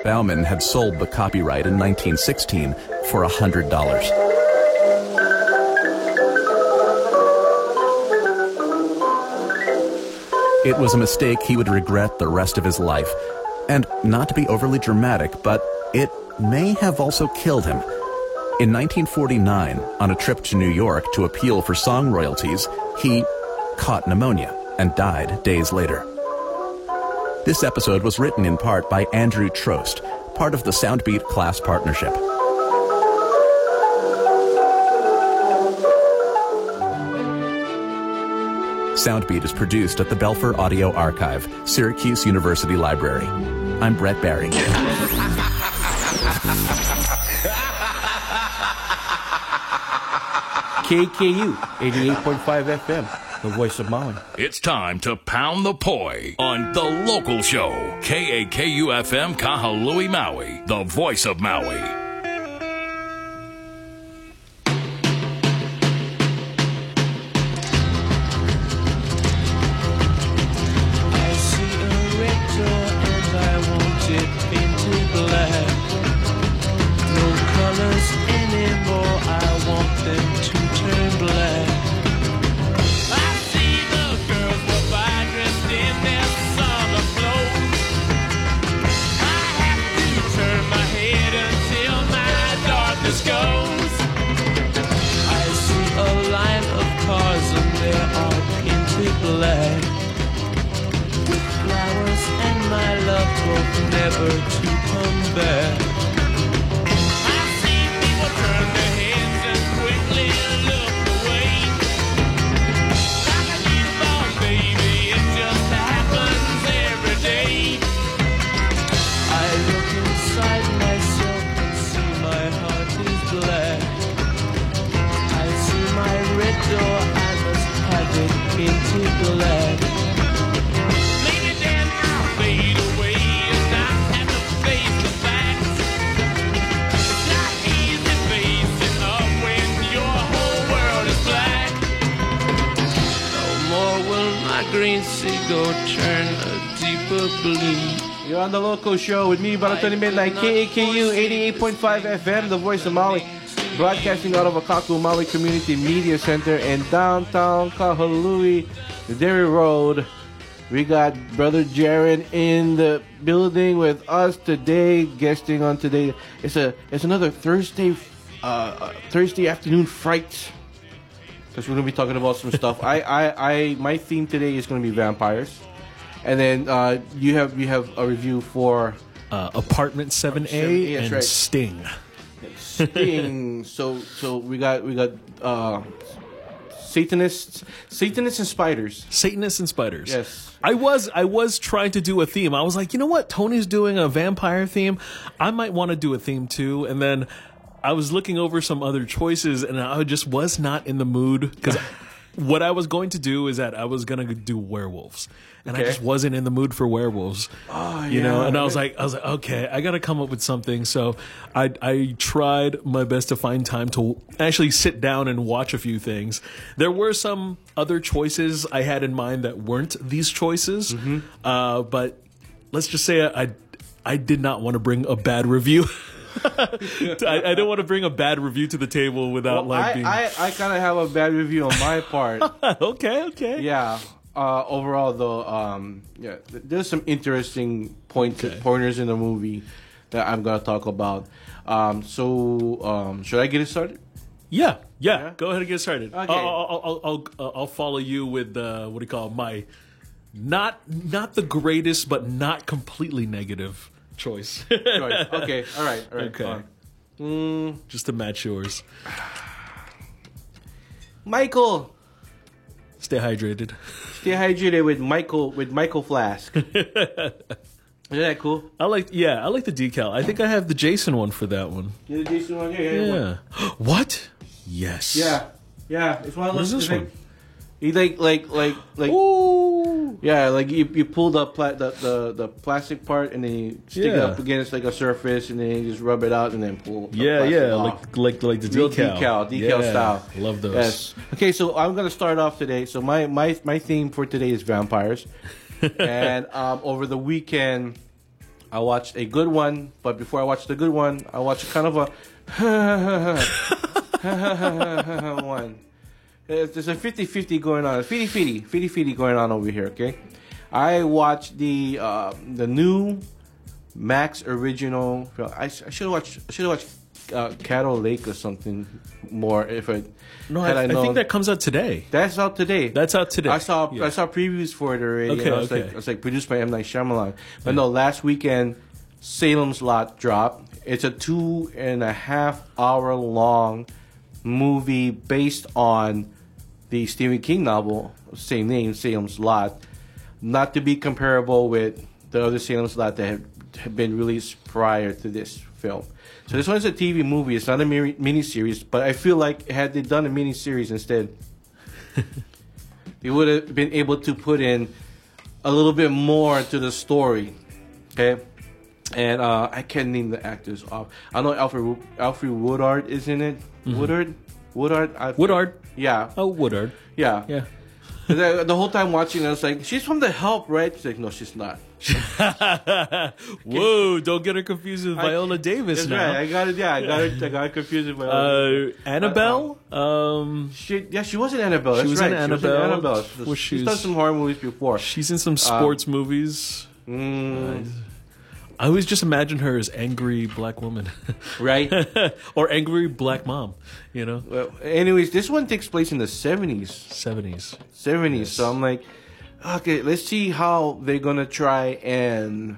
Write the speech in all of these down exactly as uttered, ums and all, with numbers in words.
Bauman had sold the copyright in nineteen sixteen for one hundred dollars. It was a mistake he would regret the rest of his life. And not to be overly dramatic, but it may have also killed him. In nineteen forty-nine, on a trip to New York to appeal for song royalties, he caught pneumonia and died days later. This episode was written in part by Andrew Trost, part of the Soundbeat class partnership. Soundbeat is produced at the Belfer Audio Archive, Syracuse University Library. I'm Brett Barry. K K U eighty-eight point five F M, the voice of Maui. It's time to pound the poi on The Local Show. K A K U F M Kahului, Maui, the voice of Maui. Never to come back. I see people turn their heads and quickly look away. Like a newborn baby, it just happens every day. I look inside myself and see my heart is black. I see my red door, I must have it painted black. Maybe then I'll fade away. Green seagull turn a deeper blue. You're on The Local Show with me, Baratoni Midnight, K A K U eighty-eight point five F M, the voice of Maui, broadcasting out of Akaku Maui Community Media Center in downtown Kahului, Dairy Road. We got Brother Jaron in the building with us today, guesting on today. It's a it's another Thursday uh, Thursday afternoon fright. Because we're going to be talking about some stuff. I, I, I, my theme today is going to be vampires, and then uh, you have you have a review for uh, Apartment seven A and right. Sting. Sting. so so we got we got uh, Satanists, Satanists and spiders. Satanists and spiders. Yes. I was I was trying to do a theme. I was like, you know what? Tony's doing a vampire theme. I might want to do a theme too, and then I was looking over some other choices, and I just was not in the mood, because what I was going to do is that I was going to do werewolves, and okay. I just wasn't in the mood for werewolves. Oh, you yeah. know, and I was like, I was like, okay, I got to come up with something. So I I tried my best to find time to actually sit down and watch a few things. There were some other choices I had in mind that weren't these choices, mm-hmm. uh, but let's just say I I did not want to bring a bad review. I, I don't want to bring a bad review to the table without well, like I, being. I, I kind of have a bad review on my part. okay, okay. Yeah. Uh, overall, though, um, yeah, th- there's some interesting points, Okay. pointers in the movie that I'm gonna talk about. Um, so, um, should I get it started? Yeah, yeah, Yeah? Go ahead and get started. Okay. I'll, I'll, I'll, I'll, uh, I'll follow you with uh, what do you call it? my not not the greatest, but not completely negative choice. Right. Okay. All right. All right. Okay. Uh, mm, Just to match yours. Michael, Stay hydrated. stay hydrated with Michael with Michael Flask. Isn't that cool? I like, yeah, I like the decal. I think I have the Jason one for that one. You the Jason one here? Yeah. Yeah. What? Yes. Yeah. Yeah. It's one of What those. is this like, one? You like like like like. Ooh. Yeah, like you, you pull the, pla- the the the plastic part and then you stick it Yeah. up against like a surface and then you just rub it out and then pull. the Yeah, plastic yeah, off. like like like the Real decal, decal, decal Yeah, style. Love those. Yes. Okay, so I'm gonna start off today. So my my my theme for today is vampires, and um, over the weekend, I watched a good one, but before I watched the good one, I watched kind of a one. There's a fifty-fifty going on. fifty-fifty. fifty-fifty going on over here, okay? I watched the uh, the new Max original. I, I should have watched. I should have watched uh, Cattle Lake or something more. If I No, had I, I, I known. think that comes out today. That's out today. That's out today. I saw Yeah. I saw previews for it already. Okay, and I was okay. like, I was like produced by M Night Shyamalan. But no, last weekend Salem's Lot dropped. It's a two and a half hour long movie based on the Stephen King novel, same name, Salem's Lot. Not to be comparable with the other Salem's Lot that have, have been released prior to this film. So this one's a T V movie. It's not a mini miniseries, but I feel like had they done a miniseries instead, they would have been able to put in a little bit more to the story. Okay, and uh, I can't name the actors off. I know Alfred Alfred Woodard is in it. Mm-hmm. Woodard, Woodard, I, Woodard. Yeah. Oh, Woodard. Yeah. Yeah. The, the whole time watching, I was like, "She's from The Help, right?" She's like, "No, she's not." Whoa! Don't get her confused with I- Viola Davis That's now. right. I got it. Yeah, I got it. I got it confused with Viola. Uh, Annabelle. Um, She, yeah, she was in Annabelle. That's was right. in She was in Annabelle. Annabelle. Was She's she's- done some horror movies before. she's in some sports movies. Mm, I always just imagine her as angry black woman, right. or angry black mom. You know, Well, anyways, this one takes place in the seventies. seventies. seventies. So I'm like, okay, let's see how they're gonna try and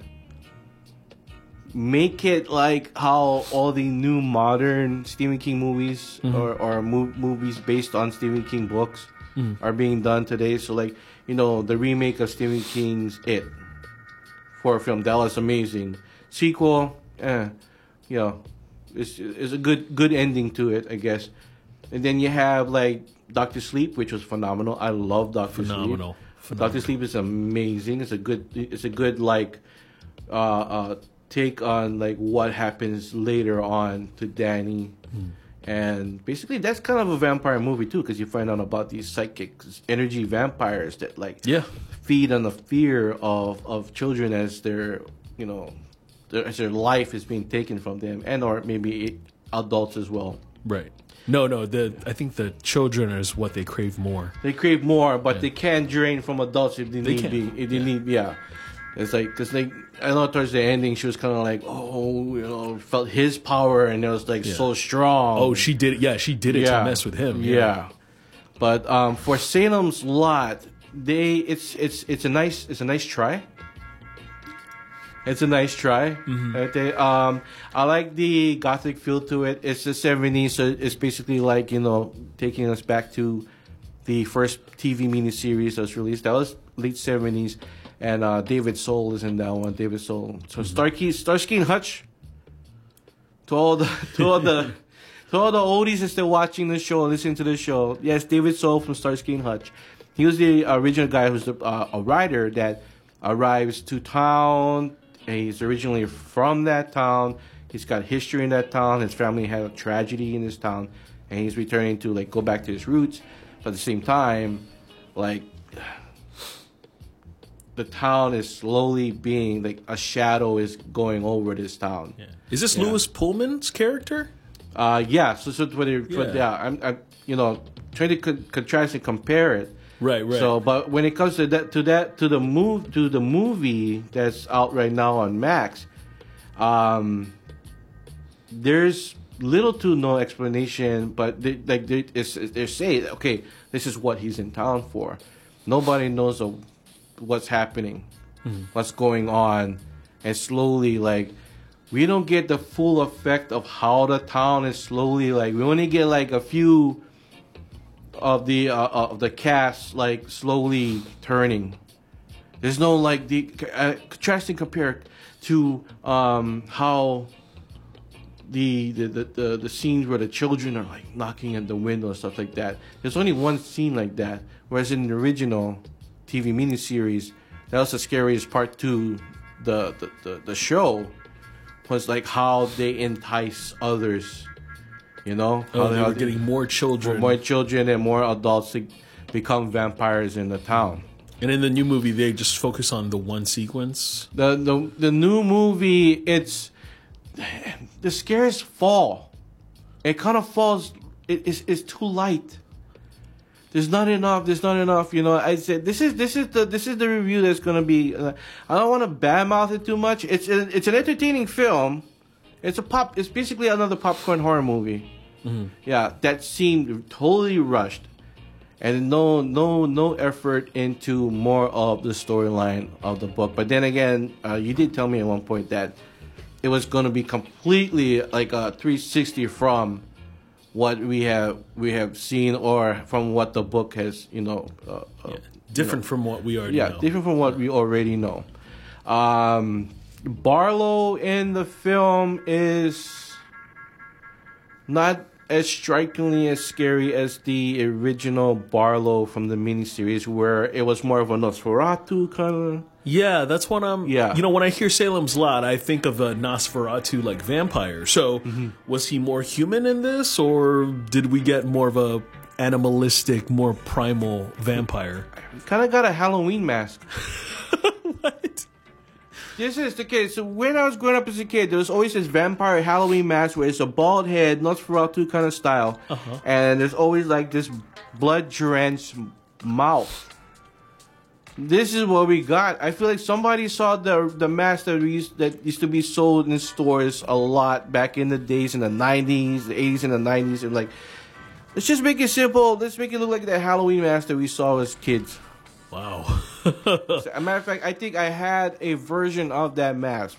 make it like how all the new modern Stephen King movies or, or mo- movies based on Stephen King books are being done today. So like, you know, the remake of Stephen King's It for a film, that was amazing. Sequel, eh, you know, it's, it's a good good ending to it, I guess. And then you have like Doctor Sleep, which was phenomenal. I love Doctor Sleep. Phenomenal. Doctor Sleep is amazing. It's a good. It's a good like uh, uh, take on like what happens later on to Danny, Hmm. and basically that's kind of a vampire movie too, because you find out about these psychic energy vampires that like Yeah. feed on the fear of of children as their you know their, as their life is being taken from them, and or maybe adults as well. Right. No, no. The I think the children is what they crave more. They crave more, but they can drain from adults if they, They need can. be. If they need, yeah. It's like because like I know towards the ending she was kind of like, oh, you know, felt his power and it was like Yeah. so strong. Oh, she did it. Yeah, she did it yeah. to mess with him. Yeah. But um, for Salem's Lot, they it's it's it's a nice it's a nice try. It's a nice try. Mm-hmm. Right there. Um, I like the gothic feel to it. It's the seventies, so it's basically like, you know, taking us back to the first T V miniseries that was released. That was late seventies, and uh, David Soul is in that one. David Soul. So Mm-hmm. Starsky, Starsky and Hutch. To all the to all the to all the oldies that's still watching the show, listening to the show. Yes, David Soul from Starsky and Hutch. He was the original guy who's the, uh, a writer that arrives to town. He's originally from that town. He's got history in that town. His family had a tragedy in this town, and he's returning to like go back to his roots. But at the same time, like the town is slowly being like a shadow is going over this town. Yeah. Is this Yeah. Louis Pullman's character? Uh, yeah. So, so for the, for, Yeah. yeah, I'm, I'm, you know, trying to con- contrast and compare it. Right, right. So, but when it comes to that, to that, to the move, to the movie that's out right now on Max, um, there's little to no explanation. But they, like they, it's, they're saying, okay, this is what he's in town for. Nobody knows of what's happening, Mm-hmm. what's going on, and slowly, like, we don't get the full effect of how the town is slowly, like, we only get like a few of the uh, of the cast like slowly turning. There's no like the uh, contrasting compare to um, how the the, the the the scenes where the children are like knocking at the window and stuff like that. There's only one scene like that. Whereas in the original T V miniseries, that was the scariest part to the the, the, the show was like how they entice others. You know, Oh, how they how were getting more children. more children and more adults to become vampires in the town. And in the new movie, they just focus on the one sequence. The the the new movie, it's the scares fall. It kind of falls. It, it's it's too light. There's not enough. There's not enough. You know, I said this is this is the this is the review that's gonna be. Uh, I don't want to badmouth it too much. It's a, it's an entertaining film. It's a pop. It's basically another popcorn horror movie. Mm-hmm. Yeah, that seemed totally rushed, and no no no effort into more of the storyline of the book. But then again, uh, you did tell me at one point that it was gonna be completely like a three sixty from what we have we have seen, or from what the book has, you know, uh, uh, Yeah, different you know, from what we already yeah, know. different from what we already know. Um, Barlow in the film is not as strikingly as scary as the original Barlow from the miniseries, where it was more of a Nosferatu kind of. Yeah, that's what I'm. Yeah. You know, when I hear Salem's Lot, I think of a Nosferatu like vampire. So, Mm-hmm. was he more human in this, or did we get more of a animalistic, more primal vampire? Kind of got a Halloween mask. What? This is the case. So when I was growing up as a kid, there was always this vampire Halloween mask where it's a bald head, Nosferatu kind of style, Uh-huh. and there's always like this blood-drenched mouth. This is what we got. I feel like somebody saw the the mask that we used, that used to be sold in stores a lot back in the days in the nineties, the eighties, and the nineties, and like, let's just make it simple. Let's make it look like that Halloween mask that we saw as kids. Wow. As a matter of fact, I think I had a version of that mask.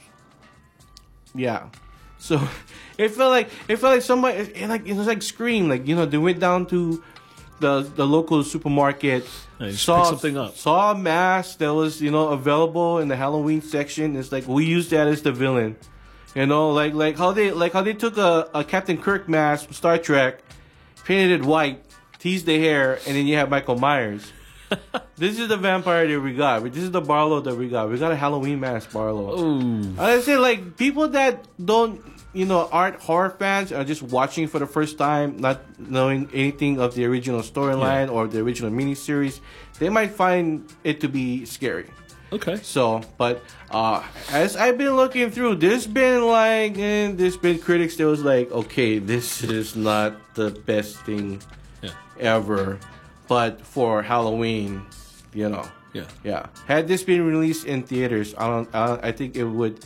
Yeah, so it felt like it felt like somebody, it, like it was like Scream. Like, you know, they went down to the the local supermarket, Yeah, just saw pick something up. saw a mask that was, you know, available in the Halloween section. It's like, we use that as the villain. You know, like like how they like how they took a, a Captain Kirk mask from Star Trek, painted it white, teased the hair, and then you have Michael Myers. This is the vampire that we got. This is the Barlow that we got. We got a Halloween mask Barlow. Ooh. I say, like, people that don't, you know, aren't horror fans, are just watching for the first time, not knowing anything of the original storyline Yeah. or the original miniseries, they might find it to be scary. Okay. So, but uh, as I've been looking through, there's been like, eh, there's been critics that was like, okay, this is not the best thing Yeah. ever, but for Halloween, you know, Yeah. yeah. Had this been released in theaters, I don't, I, don't, I think it would.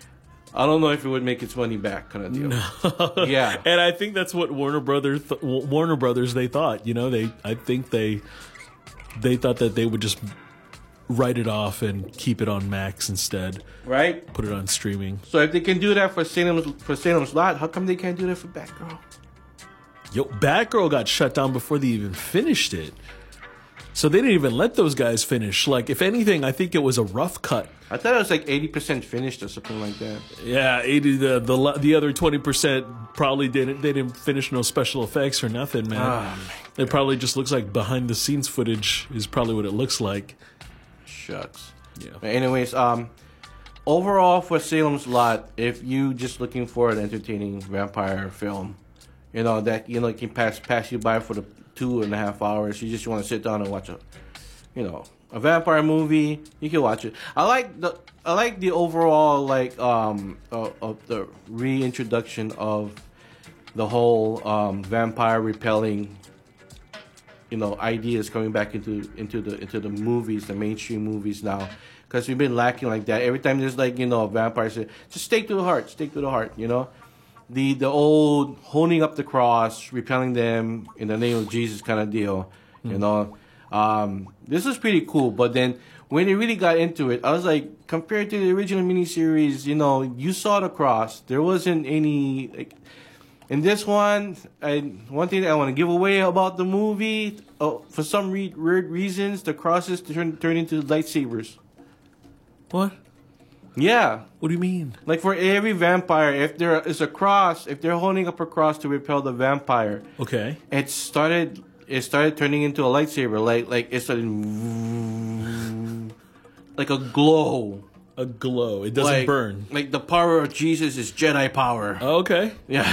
I don't know if it would make its money back, kind of deal. Yeah. And I think that's what Warner Brothers, th- Warner Brothers, they thought. You know, they. I think they, they thought that they would just write it off and keep it on Max instead. Right. Put it on streaming. So if they can do that for Salem's for Salem's Lot, how come they can't do that for Batgirl? Yo, Batgirl got shut down before they even finished it. So they didn't even let those guys finish. Like, if anything, I think it was a rough cut. I thought it was like eighty percent finished or something like that. Yeah, eighty. The the la- the other twenty percent probably didn't. They didn't finish no special effects or nothing, man. Ah, It probably just looks like behind the scenes footage is probably what it looks like. Shucks. Yeah. But anyways, um, overall for Salem's Lot, if you just looking for an entertaining vampire film, you know that you know can pass pass you by for the two and a half hours. You just want to sit down and watch a, you know, a vampire movie. You can watch it. I like the I like the overall like um uh, of the reintroduction of the whole um vampire repelling, you know, ideas coming back into into the into the movies, the mainstream movies now, because we've been lacking like that. Every time there's like, you know, vampires, just stake to the heart, stake to the heart, you know. The the old holding up the cross, repelling them in the name of Jesus kind of deal, you know. Um, this was pretty cool, but then when they really got into it, I was like, compared to the original miniseries, you know, you saw the cross. There wasn't any like. In this one, I, one thing that I want to give away about the movie, oh, for some re- weird reasons, the crosses turn turn into lightsabers. What? Yeah, What do you mean? like for every vampire, if there is a cross, if they're holding up a cross to repel the vampire, Okay. it started it started turning into a lightsaber. Like like it started like a glow. A glow. It doesn't like, burn. Like the power of Jesus is Jedi power. Okay. Yeah.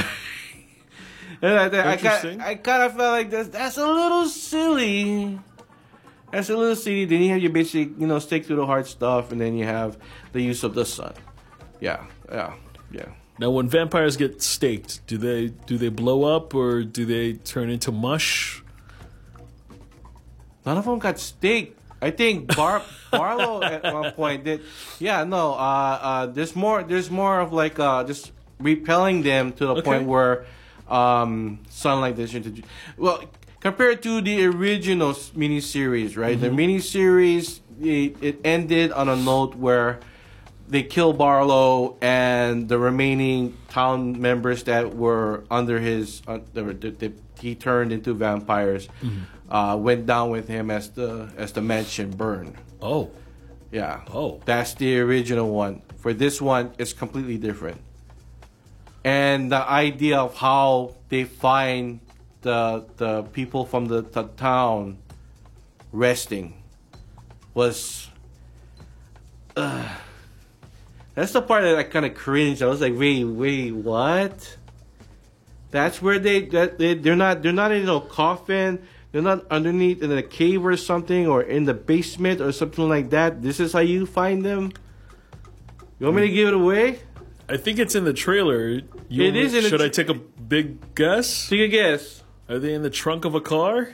And I, I, kind Interesting. I kind of felt like that's, that's a little silly. That's a little city. Then you have your basic, you know, stick to the hard stuff, and then you have the use of the sun. Yeah, yeah, yeah. Now, when vampires get staked, do they do they blow up or do they turn into mush? None of them got staked. I think Bar- Barlow at one point did. Yeah, no. Uh, uh, there's more. There's more of like uh, just repelling them to the Okay. point where um, sunlight is introduced. Well, compared to the original s- miniseries, right? The miniseries it, it ended on a note where they kill Barlow and the remaining town members that were under his uh, the, the, the, he turned into vampires uh, went down with him as the as the mansion burned. Oh, Yeah. Oh. That's the original one. For this one, it's completely different. And the idea of how they find the the people from the, the town resting was uh, that's the part that I kind of cringed. I was like, wait, wait, what? That's where they that they they're not they're not in a coffin. They're not underneath in a cave or something, or in the basement or something like that. This is how you find them. You want me to give it away? I think it's in the trailer. You It want me- is in the Should I tra- take a big guess? Take a guess. Are they in the trunk of a car?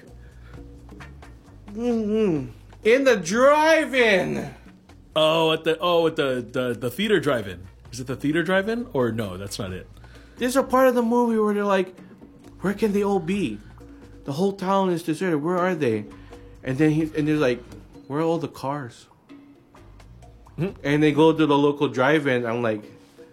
In the drive-in. Oh, at the oh at the the, the theater drive-in. Is it the theater drive-in or no? That's not it. There's a part of the movie where they're like, where can they all be? The whole town is deserted. Where are they? And then he and there's like, where are all the cars? And they go to the local drive-in. I'm like,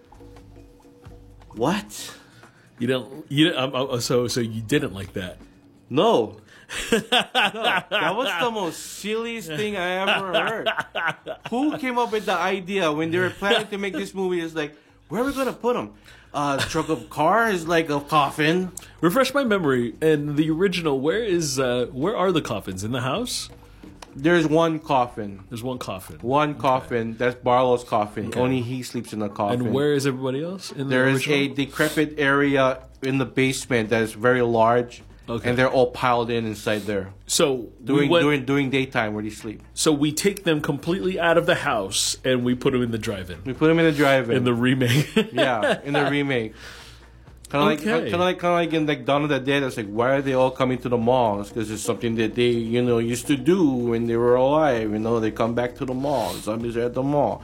what? You don't. You um, uh, so so you didn't like that. No. No, that was the most silliest thing I ever heard. Who came up with the idea when they were planning to make this movie? Is like, where are we gonna put them? Uh, the truck of car is like a coffin. Refresh my memory. In the original, where is uh, where are the coffins in the house? There's one coffin. There's one coffin. One coffin. That's Barlow's coffin. Only he sleeps in the coffin. And where is everybody else? In the There is a original? decrepit area in the basement that is very large, Okay. and they're all piled in inside there So we during went- during during daytime where they sleep. so we take them completely out of the house and we put them in the drive-in. We put them in the drive-in. In the remake. Yeah, in the remake. Kind of like, Okay. kind of like, kind of like in like Dawn of the Dead. It's like, why are they all coming to the mall? It's because it's something that they, you know, used to do when they were alive. You know, they come back to the mall. Zombies are at the mall.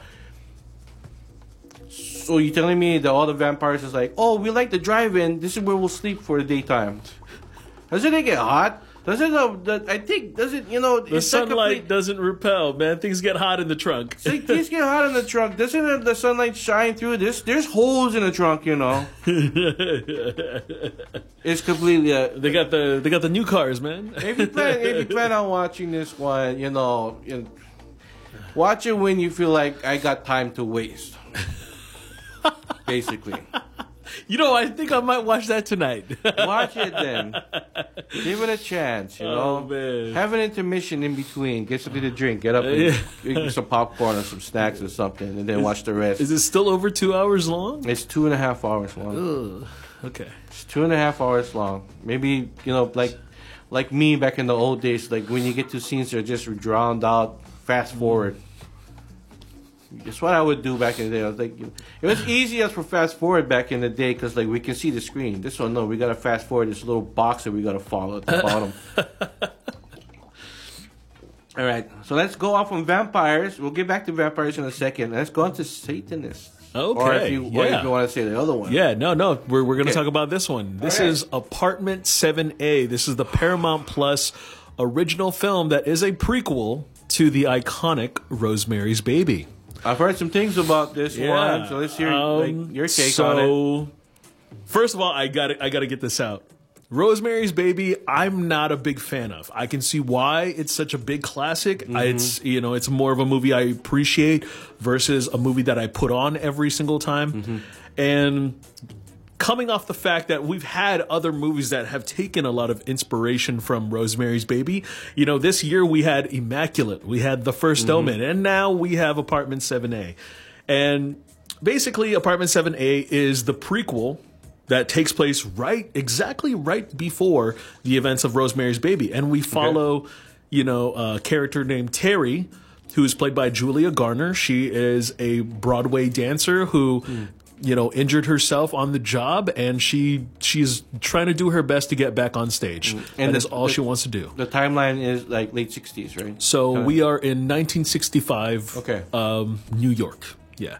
So you telling me that all the vampires is like, oh, we like the drive-in. This is where we'll sleep for the daytime. Doesn't it get hot? Doesn't uh, the, I think doesn't you know The it's not sunlight complete- doesn't repel, man. Things get hot in the trunk. See, things get hot in the trunk. Doesn't the sunlight shine through this? There's holes in the trunk, you know. It's completely. Uh, They got the they got the new cars, man. if you plan, if you plan on watching this one, you know, you know, watch it when you feel like I got time to waste. Basically, You know, I think I might watch that tonight. watch it then. Give it a chance. You know, Oh, man. have an intermission in between. Get something to drink. Get up and Yeah. get some popcorn or some snacks or something, and then watch the rest. Is it still over two hours long? It's two and a half hours long. Ugh. Okay. It's two and a half hours long. Maybe, you know, like like me back in the old days, like when you get to scenes that are just drowned out, fast forward. That's what I would do back in the day. I was like, you know, it was easy as for fast forward back in the day because like we can see the screen. This one, no, we gotta fast forward this little box that we gotta follow at the bottom. All right, so let's go off on vampires. We'll get back to vampires in a second. Let's go on to Satanists. Okay, Or if you, or yeah. if you want to say the other one. Yeah, no, no. We're we're going to Okay. talk about this one. This All right. is Apartment seven A. This is the Paramount Plus original film that is a prequel to the iconic Rosemary's Baby. I've heard some things about this one, so let's hear Um, like, your take so, on it. First of all, I got I got to get this out. Rosemary's Baby, I'm not a big fan of. I can see why it's such a big classic. Mm-hmm. I, it's you know, it's more of a movie I appreciate versus a movie that I put on every single time. Mm-hmm. And coming off the fact that we've had other movies that have taken a lot of inspiration from Rosemary's Baby. You know, this year we had Immaculate, we had The First Omen, and now we have Apartment seven A. And basically, Apartment seven A is the prequel that takes place right, exactly right before the events of Rosemary's Baby. And we follow you know, a character named Terry, who is played by Julia Garner. She is a Broadway dancer who, mm. you know, injured herself on the job, and she she's trying to do her best to get back on stage. Mm. And that is all the, she wants to do. The timeline is like late sixties, right? So Kinda. we are in nineteen sixty-five, okay. um, New York. Yeah.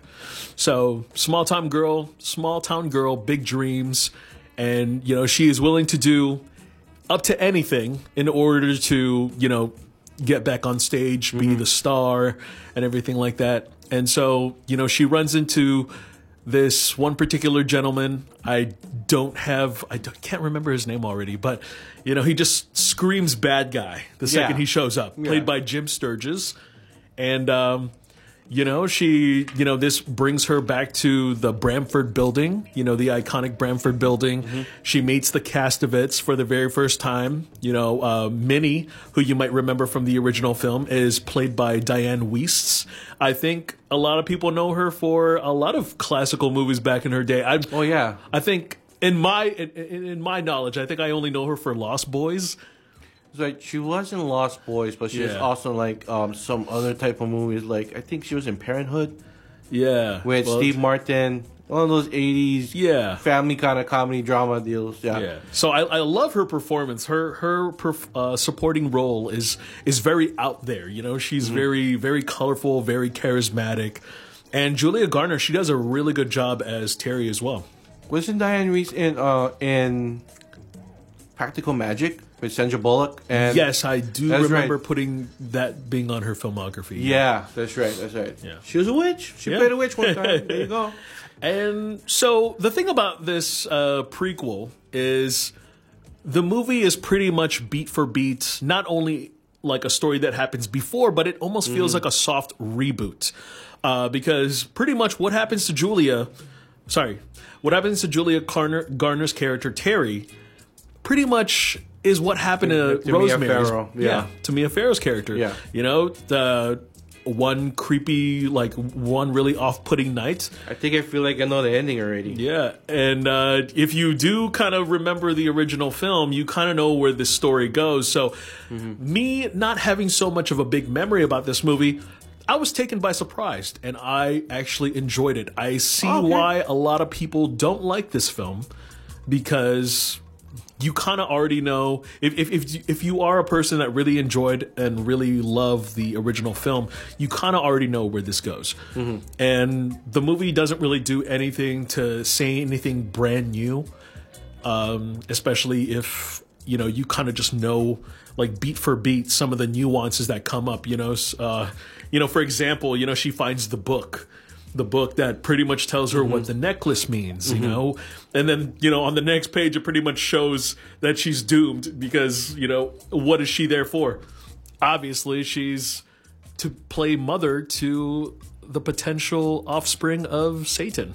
So small town girl, small town girl, big dreams, and you know she is willing to do up to anything in order to, you know, get back on stage, be mm-hmm. the star, and everything like that. And so, you know, she runs into this one particular gentleman. I don't have, I don't, can't remember his name already, but, you know, he just screams bad guy the second yeah. he shows up, yeah. played by Jim Sturgis. And, um, you know, she, you know, this brings her back to the Bramford building, you know, the iconic Bramford building. Mm-hmm. She meets the Castovitz for the very first time. You know, uh, Minnie, who you might remember from the original film, is played by Diane Wiest. I think a lot of people know her for a lot of classical movies back in her day. I, oh, yeah. I think in my, in, in my knowledge, I think I only know her for Lost Boys. Like she was in Lost Boys, but she yeah. was also like um, some other type of movies. Like I think she was in Parenthood. Yeah, with well, Steve Martin, one of those eighties, yeah, family kind of comedy drama deals. Yeah, yeah. So I, I love her performance. Her her perf- uh, supporting role is is very out there. You know, she's mm-hmm. very very colorful, very charismatic, and Julia Garner, she does a really good job as Terry as well. Wasn't Diane Reese in uh, in Practical Magic? With Sandra Bullock, and yes, I do remember right. putting that being on her filmography. Yeah, yeah that's right. That's right. Yeah. She was a witch. She yeah. played a witch one time. There you go. And so the thing about this uh, prequel is the movie is pretty much beat for beat, not only like a story that happens before, but it almost feels mm. like a soft reboot. Uh, because pretty much what happens to Julia, sorry, what happens to Julia Garner, Garner's character, Terry, pretty much is what happened to, to Rosemary. Mia Farrow. Yeah. yeah, to Mia Farrow's character. Yeah. You know, the one creepy, like one really off-putting night. I think I feel like I know the ending already. Yeah, and uh, if you do kind of remember the original film, you kind of know where this story goes. So mm-hmm. me not having so much of a big memory about this movie, I was taken by surprise, and I actually enjoyed it. I see oh, okay. why a lot of people don't like this film, because you kind of already know, if, if if if you are a person that really enjoyed and really loved the original film, you kind of already know where this goes. Mm-hmm. And the movie doesn't really do anything to say anything brand new, um, especially if, you know, you kind of just know, like beat for beat, some of the nuances that come up. You know, uh, you know, for example, you know, she finds the book. The book that pretty much tells her mm-hmm. what the necklace means, you mm-hmm. know? And then, you know, on the next page, it pretty much shows that she's doomed because, you know, what is she there for? Obviously, she's to play mother to the potential offspring of Satan.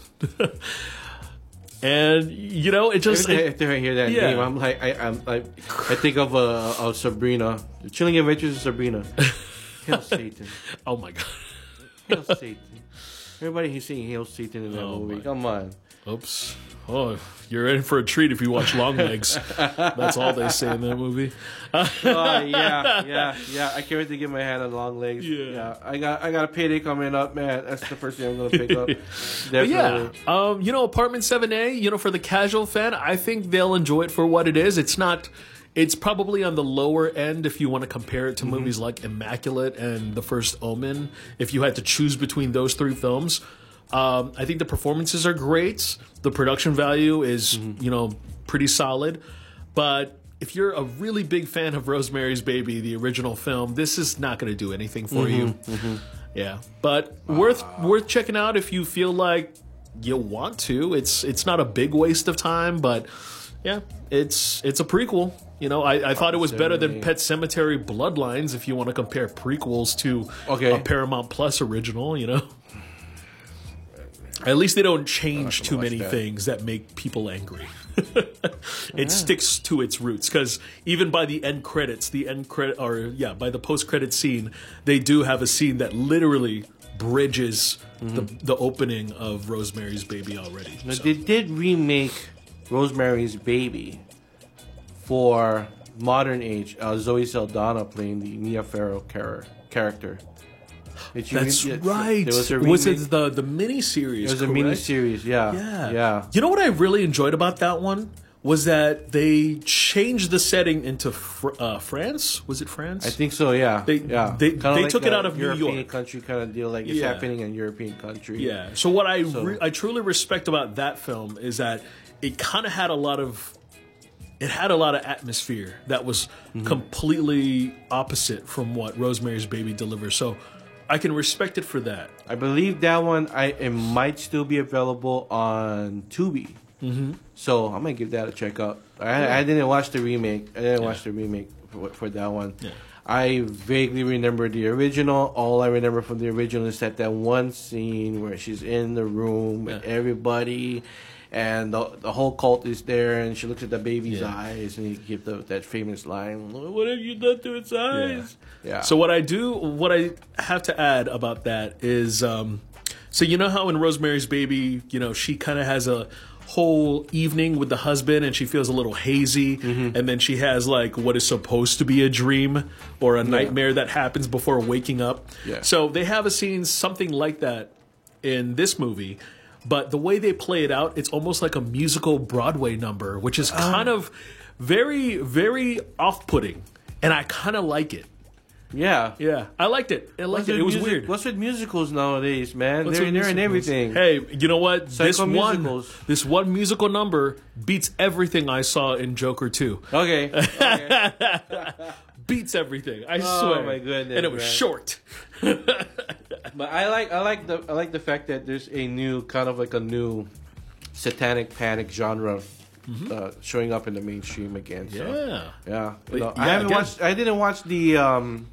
And, you know, it just... Every it, time I hear that yeah. name, I'm like, I, I'm like, I think of, uh, of Sabrina. The Chilling Adventures of Sabrina. Hail Satan. Oh, my God. Hail Satan. Everybody who's singing Hail Satan in that oh movie. My. Come on. Oops. Oh, you're in for a treat if you watch Long Legs. That's all they say in that movie. Oh, yeah, yeah, yeah. I can't wait to get my hand on Long Legs. Yeah. yeah. I got I got a payday coming up, man. That's the first thing I'm going to pick up. But yeah. Um, you know, Apartment seven A, you know, for the casual fan, I think they'll enjoy it for what it is. It's not... It's probably on the lower end if you want to compare it to mm-hmm. movies like Immaculate and The First Omen. If you had to choose between those three films, um, I think the performances are great. The production value is, mm-hmm. you know, pretty solid. But if you're a really big fan of Rosemary's Baby, the original film, this is not going to do anything for mm-hmm. you. Mm-hmm. Yeah, but uh, worth worth checking out if you feel like you want to. It's it's not a big waste of time, but yeah, it's it's a prequel. You know, I, I thought it was better than Pet Sematary Bloodlines if you want to compare prequels to okay. a Paramount Plus original, you know. At least they don't change too many that. things that make people angry. It yeah. sticks to its roots, because even by the end credits, the end credit, or yeah, by the post-credit scene, they do have a scene that literally bridges mm-hmm. the, the opening of Rosemary's Baby already. Now, so. They did remake Rosemary's Baby for modern age, uh, Zoe Saldana playing the Mia Farrow char- character. Did you That's read- right. There was a was remake. it the the mini series? It was a mini series. Yeah. Yeah. Yeah. You know what I really enjoyed about that one was that they changed the setting into fr- uh, France. Was it France? I think so. Yeah. They- yeah. they- Kinda they like took it a out of New European York. country kind of deal. Like it's Yeah. happening in a European country. Yeah. So what I So- re- I truly respect about that film is that it kind of had a lot of it had a lot of atmosphere that was Mm-hmm. completely opposite from what Rosemary's Baby delivers. So I can respect it for that. I believe that one. I it might still be available on Tubi. Mm-hmm. So I'm gonna give that a check out. I, I didn't watch the remake. I didn't watch the remake for, for that one. Yeah. I vaguely remember the original. All I remember from the original is that that one scene where she's in the room with Yeah. everybody, and the the whole cult is there, and she looks at the baby's Yeah. eyes, and you give the, that famous line, "What have you done to its eyes?" Yeah. So what I do, what I have to add about that is, um, so you know how in Rosemary's Baby, you know, she kind of has a whole evening with the husband and she feels a little hazy, Mm-hmm. and then she has like what is supposed to be a dream or a nightmare that happens before waking up. Yeah. So they have a scene something like that in this movie. But the way they play it out, it's almost like a musical Broadway number, which is kind of very, very off-putting, and I kind of like it. yeah. Yeah, I liked it. I liked What's it. with It was music- weird. What's with musicals nowadays, man? What's they're with they're in musicals? everything. Hey, you know what? This Psycho one, musicals. this one musical number beats everything I saw in Joker two. Okay. okay. Beats everything. I Oh, swear. my goodness, And it was man. short. But I like I like the I like the fact that there's a new kind of like a new satanic panic genre uh, showing up in the mainstream again. So, Yeah. yeah. But, No, yeah, I haven't again- watched. I didn't watch the um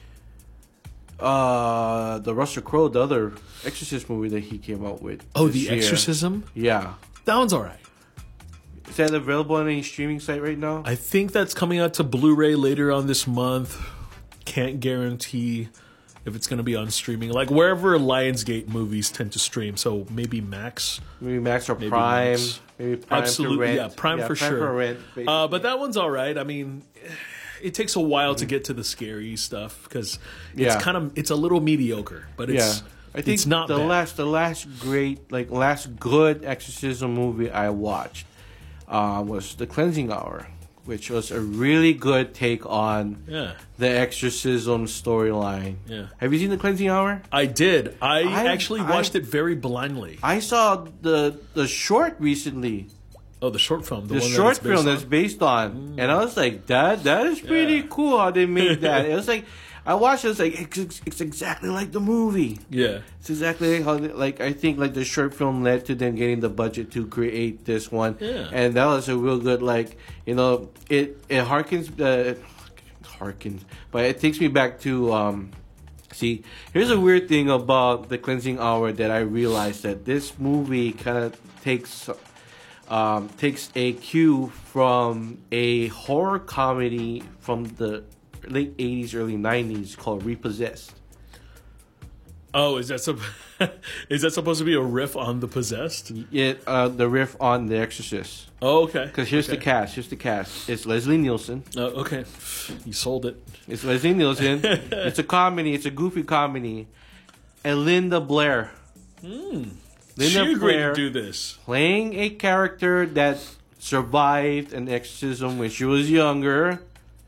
uh the Russell Crowe, the other Exorcist movie that he came out with. Oh, this The year. Exorcism. Yeah. That one's all right. Is that available on any streaming site right now? I think that's coming out to Blu-ray later on this month. Can't guarantee if it's going to be on streaming. Like wherever Lionsgate movies tend to stream, so maybe Max. Maybe Max or Maybe Prime. Max. Maybe Prime Absolutely, to rent. yeah, Prime for Prime sure. For rent, Uh, but that one's all right. I mean, it takes a while to get to the scary stuff because it's Yeah. kind of it's a little mediocre, but yeah. it's I think it's not the bad. last the last great like last good exorcism movie I watched uh, was The Cleansing Hour, which was a really good take on Yeah, the exorcism storyline. Yeah. Have you seen The Cleansing Hour? I did. I, I- actually I- watched it very blindly. I saw the the short recently. Oh, the short film, the, The one short that it's film based that's based on, and I was like, "That that is pretty Yeah. cool how they made that." It was like, I watched it, it's like it's, it's exactly like the movie. on. Yeah, It's exactly how, they- like, I think, like, the short film led to them getting the budget to create this one. Yeah. And that was a real good, like, you know, it, it harkens, uh, harkens, but it takes me back to, um, see, here's a weird thing about The Cleansing Hour that I realized that this movie kind of takes, um, takes a cue from a horror comedy from the late eighties, early nineties called Repossessed. Oh, is that sup- is that supposed to be a riff on The Possessed? It, uh, the riff on The Exorcist. Oh, okay. Because here's okay. the cast. Here's the cast. It's Leslie Nielsen. Oh, okay. You sold it. It's Leslie Nielsen. It's a comedy. It's a goofy comedy. And Linda Blair. Linda She agreed Blair to do this. playing a character that survived an exorcism when she was younger.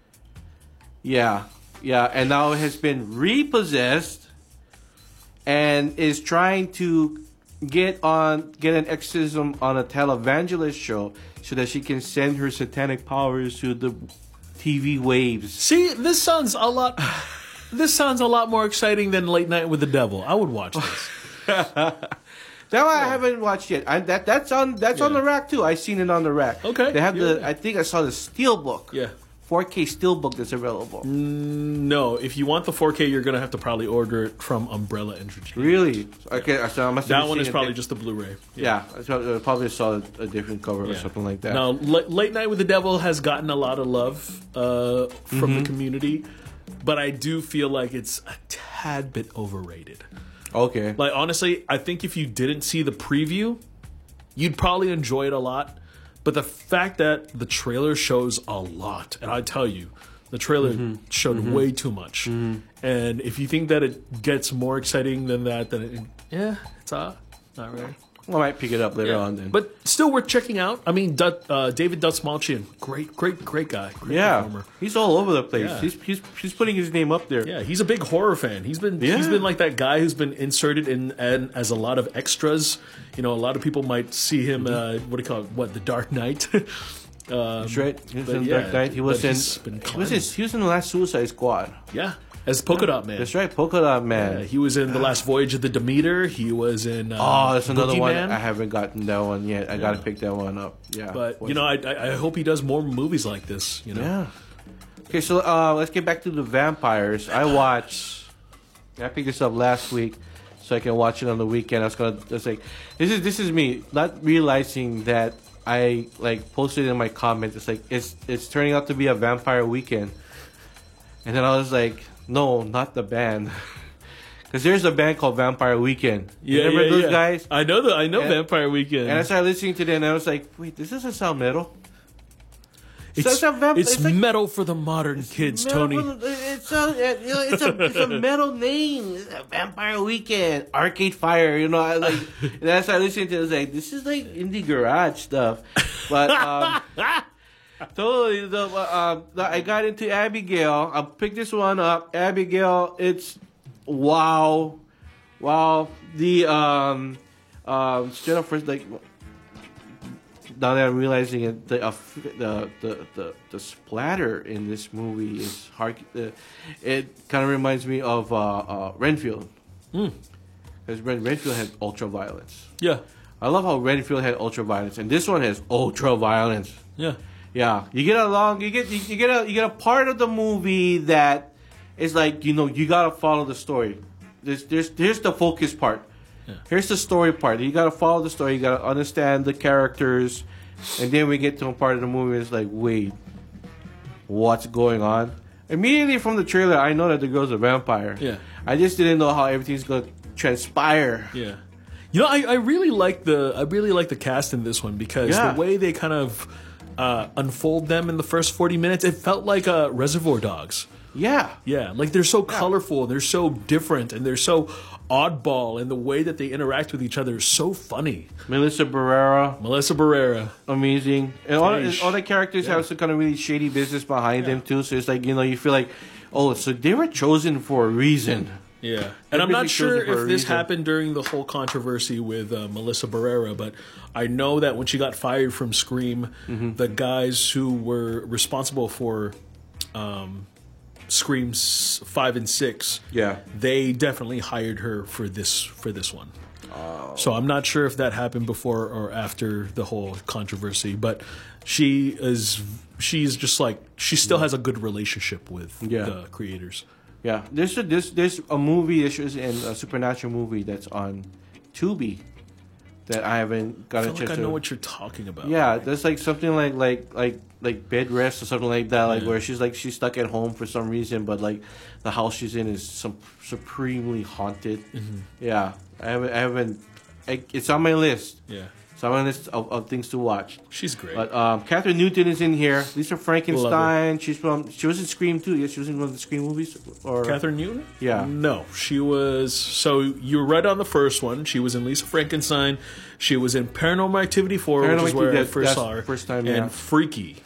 Yeah. Yeah. And now has been repossessed and is trying to get on get an exorcism on a televangelist show so that she can send her satanic powers to the T V waves. See, this sounds a lot. This sounds a lot more exciting than Late Night with the Devil. I would watch this. That one I haven't watched yet. I, that that's on that's on Yeah. the rack too. I seen it on the rack. Okay, They have yeah. the. I think I saw the Steelbook. Yeah. four K Steelbook that's available. No, if you want the four K, you're gonna have to probably order it from Umbrella Entertainment. Really? Okay. So I must have That one seen is it probably there. just the Blu-ray. Yeah. I saw- I probably saw a different cover or Yeah. something like that. Now, La- Late Night with the Devil has gotten a lot of love uh, from Mm-hmm. the community, but I do feel like it's a tad bit overrated. Okay. Like honestly, I think if you didn't see the preview, you'd probably enjoy it a lot. But the fact that the trailer shows a lot, and I tell you, the trailer Mm-hmm. showed way too much. And if you think that it gets more exciting than that, then it, yeah, it's uh, not really. I might pick it up later Yeah. on then. But still worth checking out. I mean, Dut, uh, David Dastmalchian, great, great, great guy. Great yeah, performer. he's all over the place. Yeah. He's, he's he's putting his name up there. Yeah, he's a big horror fan. He's been Yeah. he's been like that guy who's been inserted in and as a lot of extras. You know, a lot of people might see him. Uh, what do you call it? What, the Dark Knight? um, That's right. He was but in yeah, Dark Knight. He was but in. he's been He was in. climbing. He was in the last Suicide Squad. Yeah, as Polka Dot Man. That's right, Polka Dot Man. Yeah, he was in the Last Voyage of the Demeter. He was in. Uh, Oh, that's another one. Boogeyman. I haven't gotten that one yet. I gotta pick that one up. Yeah, But you know, I, I I hope he does more movies like this. You know. yeah. Okay, so uh, let's get back to the vampires. I watched. I picked this up last week, so I can watch it on the weekend. I was gonna just like, this is this is me not realizing that I like posted in my comment. It's like it's it's turning out to be a vampire weekend, and then I was like, no, not the band. Because there's a band called Vampire Weekend. You Yeah, remember yeah, those yeah. guys? I know the I know And- Vampire Weekend. And I started listening to them, and I was like, wait, this doesn't sound metal. it's it's a vamp- it's it's like- metal for the modern kids, Metal- Tony. It's a, you know, it's a, it's a metal name. It's a Vampire Weekend, Arcade Fire. You know, I like. And I started listening to it. I was like, this is like indie garage stuff. But um, totally, the, uh, the, I got into Abigail. I picked this one up. Abigail. It's wow, wow. The um, um, Jennifer's like. Now that I'm realizing it, the, uh, the the the the splatter in this movie is hard. Uh, it kind of reminds me of uh, uh, Renfield, because Ren, Renfield had ultra violence. Yeah, I love how Renfield had ultra violence, and this one has ultra violence. yeah. Yeah, you get along. You get you, you get a you get a part of the movie that is like, you know, you gotta follow the story. There's there's here's the focus part. Yeah. Here's the story part. You gotta follow the story. You gotta understand the characters, and then we get to a part of the movie. It's like, wait, what's going on? Immediately from the trailer, I know that the girl's a vampire. Yeah. I just didn't know how everything's gonna transpire. Yeah, you know, I, I really like the I really like the cast in this one because Yeah. the way they kind of uh, unfold them in the first forty minutes, it felt like uh, Reservoir Dogs. Yeah. Yeah, like they're so colorful, they're so different, and they're so oddball, and the way that they interact with each other is so funny. Melissa Barrera, Melissa Barrera, amazing, and all, Hey, and all the characters have some kind of really shady business behind them too. So it's like, you know, you feel like, oh, so they were chosen for a reason. yeah, and I'm They're not basically sure chosen for if a this reason. happened during the whole controversy with uh, Melissa Barrera, but I know that when she got fired from Scream, Mm-hmm. the guys who were responsible for um, Screams five and six, Yeah. they definitely hired her for this for this one. So I'm not sure if that happened before or after the whole controversy, but she is she's just like she still has a good relationship with Yeah. the creators. Yeah, there's a there's, there's a movie, this is in a supernatural movie that's on Tubi that I haven't I got a feel chance like I to. know what you're talking about. Yeah, there's like something like like like like bed rest or something like that, like Yeah. where she's like she's stuck at home for some reason, but like the house she's in is some supremely haunted. Mm-hmm. Yeah, I haven't I haven't. I, it's on my list. Yeah. It's on my list of, of things to watch. She's great. But um, Catherine Newton is in here. Lisa Love Frankenstein. She's from. She was in Scream too. Yeah, she was in one of the Scream movies. Or Catherine Newton? Yeah. No, she was. So you were right on the first one. She was in Lisa Frankenstein. She was in Paranormal Activity four, Paranormal which is where I Activity, first that's saw her. first time, and yeah. Freaky.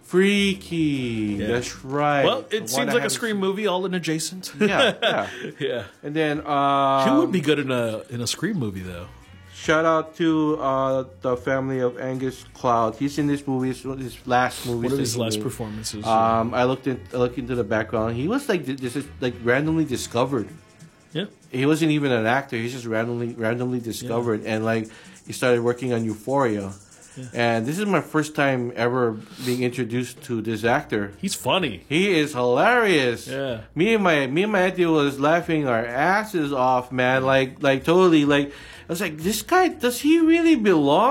Freaky. Yeah. That's right. Well, The one it seems I like a haven't Scream movie, all in adjacent. seen. Yeah, yeah. yeah. And then um, She would be good in a in a Scream movie, though. shout out to uh, the family of Angus Cloud. He's in this movie. It's one of his last movies. One of that his he last made. performances. Um, I looked in, I looked into the background. He was like this is like randomly discovered. yeah. He wasn't even an actor. He's just randomly randomly discovered, and like he started working on Euphoria. And this is my first time ever being introduced to this actor. He's funny. He is hilarious. Yeah. Me and my me and my auntie was laughing our asses off, man. Like like totally like I was like, this guy, does he really belong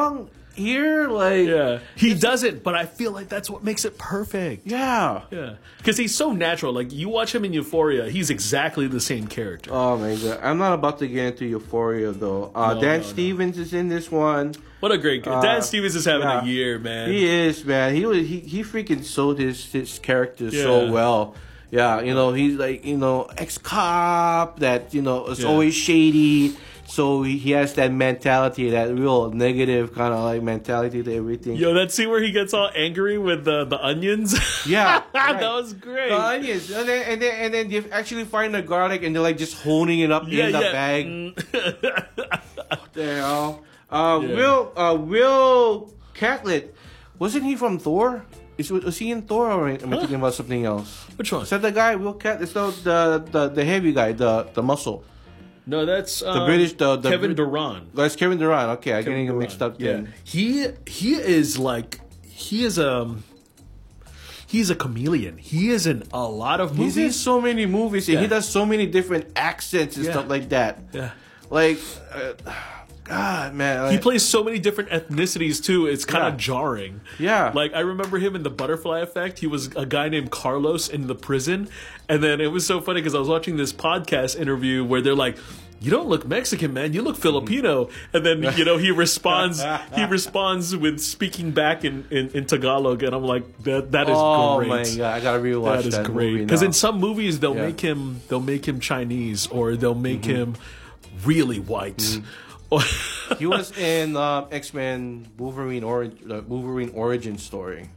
here, like Yeah, he doesn't, but I feel like that's what makes it perfect. yeah. Yeah, because he's so natural. Like you watch him in Euphoria, he's exactly the same character. Oh my god, I'm not about to get into Euphoria though. Uh, No, Dan no, no. Stevens is in this one. What a great guy! Uh, Dan Stevens is having yeah. a year, man. He is, man. He was he, he freaking sold his his character Yeah. so well. Yeah, you know, he's like, you know, ex cop that, you know, is Yeah. always shady. So he, he has that mentality, that real negative kind of like mentality to everything. Yo, that scene where he gets all angry with the the onions. Yeah, that right. was great. The onions, and then and then and then you actually find the garlic, and they're like just holding it up Yeah, in the yeah. bag. Mm. What the hell? Uh, Yeah. Will uh, Will Catlett, wasn't he from Thor? Is was he in Thor, or am I Huh? thinking about something else? Which one? Is that the guy, Will Catlett? Is that the the the heavy guy, the the muscle? No, that's um, British- the- the Kevin Brit- Durant. That's Kevin Durant. Okay, I'm Kevin getting him Durant. mixed up. Yeah, Then. he he is like he is um he's a chameleon. He is in a lot of He's in movies. so many movies, and Yeah. he does so many different accents and Yeah. stuff like that. Yeah. Like, uh, God, man. He like- plays so many different ethnicities too. It's kind of Yeah. jarring. Yeah. Like I remember him in The Butterfly Effect. He was a guy named Carlos in the prison, and then it was so funny because I was watching this podcast interview where they're like, "You don't look Mexican, man. You look Filipino." And then you know he responds. He responds with speaking back in, in, in Tagalog, and I'm like, "That that is Oh great. my god, I gotta rewatch That is that great." movie Because now. in some movies they'll Yeah. make him they'll make him Chinese or they'll make Mm-hmm. him really white. He was in uh, X Men Wolverine or uh, Wolverine origin story.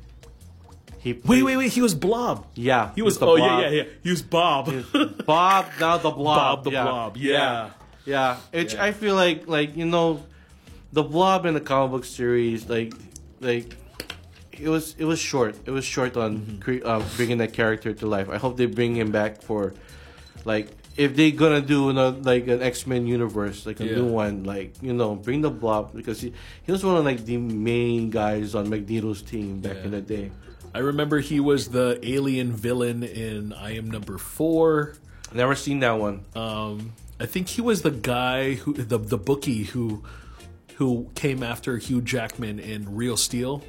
He Wait, played- wait, wait. He was Blob. Yeah, He was. the Oh Blob. yeah, yeah, yeah. He was Bob. Bob, now the Blob. Bob the yeah. Blob, yeah. yeah. Which Yeah. I feel like, like you know, the Blob in the comic book series, like, like it was, it was short. It was short on Mm-hmm. cre- uh, bringing that character to life. I hope they bring him back for, like, if they gonna do another, like an X Men universe, like a Yeah. new one, like you know, bring the Blob because he he was one of like the main guys on Magneto's team back Yeah. in the day. I remember he was the alien villain in I Am Number Four. Never seen that one. Um, I think he was the guy who the the bookie who who came after Hugh Jackman in Real Steel.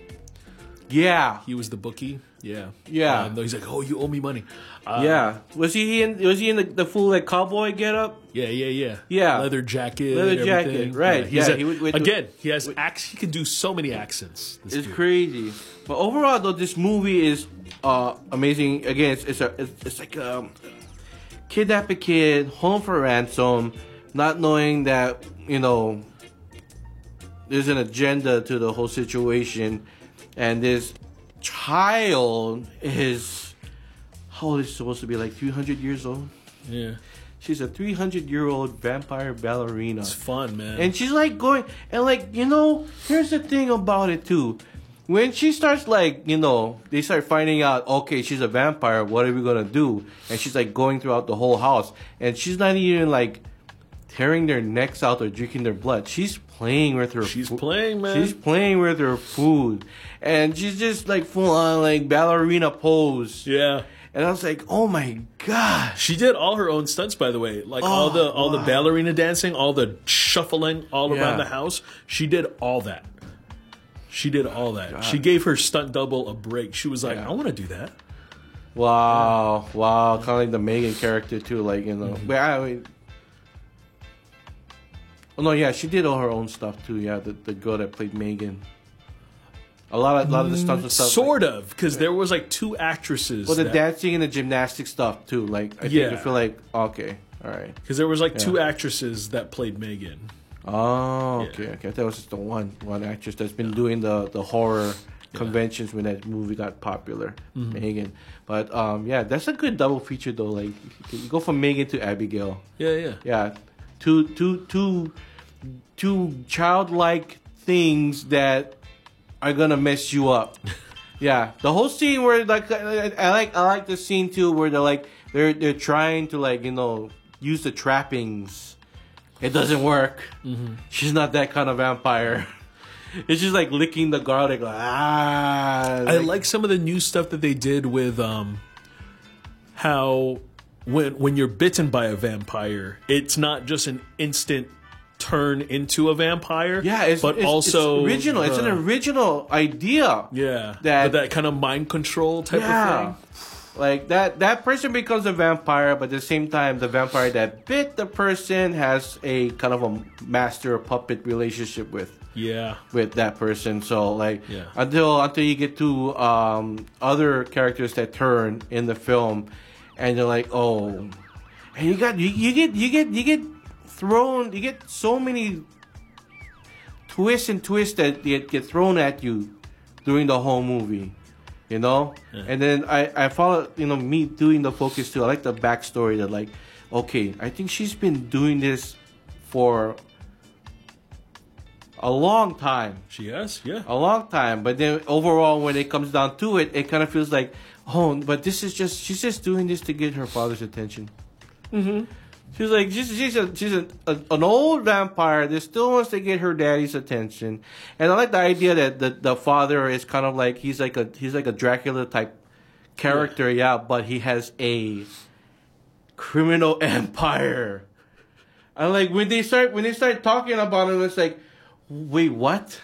Yeah, He was the bookie. Yeah, Yeah. Um, he's like, "Oh, you owe me money." Uh, yeah. Was he in? Was he in the, the full like cowboy getup? yeah, yeah, yeah. Yeah. leather jacket, Leather jacket, everything. right. he's Yeah, a- he would- would- again, he has acts. He can do so many accents. this It's dude. crazy. But overall, though, this movie is uh, amazing. Again, it's it's, a, it's it's like um, kidnap a kid, hold him for ransom, not knowing that you know there's an agenda to the whole situation, and this child is how old is she supposed to be? Like three hundred years old. Yeah, She's a three hundred year old vampire ballerina. it's fun, man. And she's like going, and like, you know, here's the thing about it too. When she starts like, you know, they start finding out, okay, she's a vampire, what are we gonna do? And she's like going throughout the whole house. And she's not even like tearing their necks out or drinking their blood. She's playing with her She's fo- playing, man. She's playing with her food. And she's just like full on like ballerina pose. yeah. And I was like, oh my gosh. She did all her own stunts, by the way. Like all Oh, the all the wow. ballerina dancing, all the shuffling all Yeah. around the house. She did all that. She did all that. She gave her stunt double a break. She was like, Yeah. I want to do that. Wow, wow, kind of like the Megan character too, like you know. But I mean, oh no, yeah, she did all her own stuff too. Yeah, the, the girl that played Megan. A lot of, lot of the stunts and stuff. Sort of, because there was like two actresses. Well, the that- dancing and the gymnastic stuff too. Like I think Yeah. I feel like okay, all right. Because there was like two Yeah. actresses that played Megan. Oh, Yeah. okay, okay. I thought it was just the one one actress that's been doing the the horror conventions when that movie got popular, Mm-hmm. Megan. But um, yeah, that's a good double feature though. Like you go from Megan to Abigail. Yeah, yeah. Yeah, two, two, two, two childlike things that are gonna mess you up. Yeah, the whole scene where like I, I like I like the scene too where they're like they're they're trying to like you know use the trappings. It doesn't work. Mm-hmm. She's not that kind of vampire. It's just like licking the garlic. Like, ah, I like some of the new stuff that they did with um, how when when you're bitten by a vampire, it's not just an instant turn into a vampire. Yeah, it's, but it's, also it's original. It's an the- original idea. Yeah, That- that that kind of mind control type Yeah. of thing. Like that that person becomes a vampire, but at the same time, the vampire that bit the person has a kind of a master puppet relationship with Yeah, with that person. So like Yeah. until until you get to um, other characters that turn in the film, and you're like, oh, and you got you, you get you get you get thrown you get so many twists and twists that get, get thrown at you during the whole movie. You know, Yeah. and then I, I follow, you know, me doing the focus too. I like the backstory that, like, okay, I think she's been doing this for a long time, she has. Yeah, a long time. But then overall, when it comes down to it, it kind of feels like, oh, but this is just, she's just doing this to get her father's attention. Mm-hmm. She's like, she's, she's, a, she's a, a, an old vampire that still wants to get her daddy's attention. And I like the idea that the, the father is kind of like, he's like a, he's like a Dracula type character, yeah, but he has a criminal empire. And like, when they start, when they start talking about him, it's like, wait, what?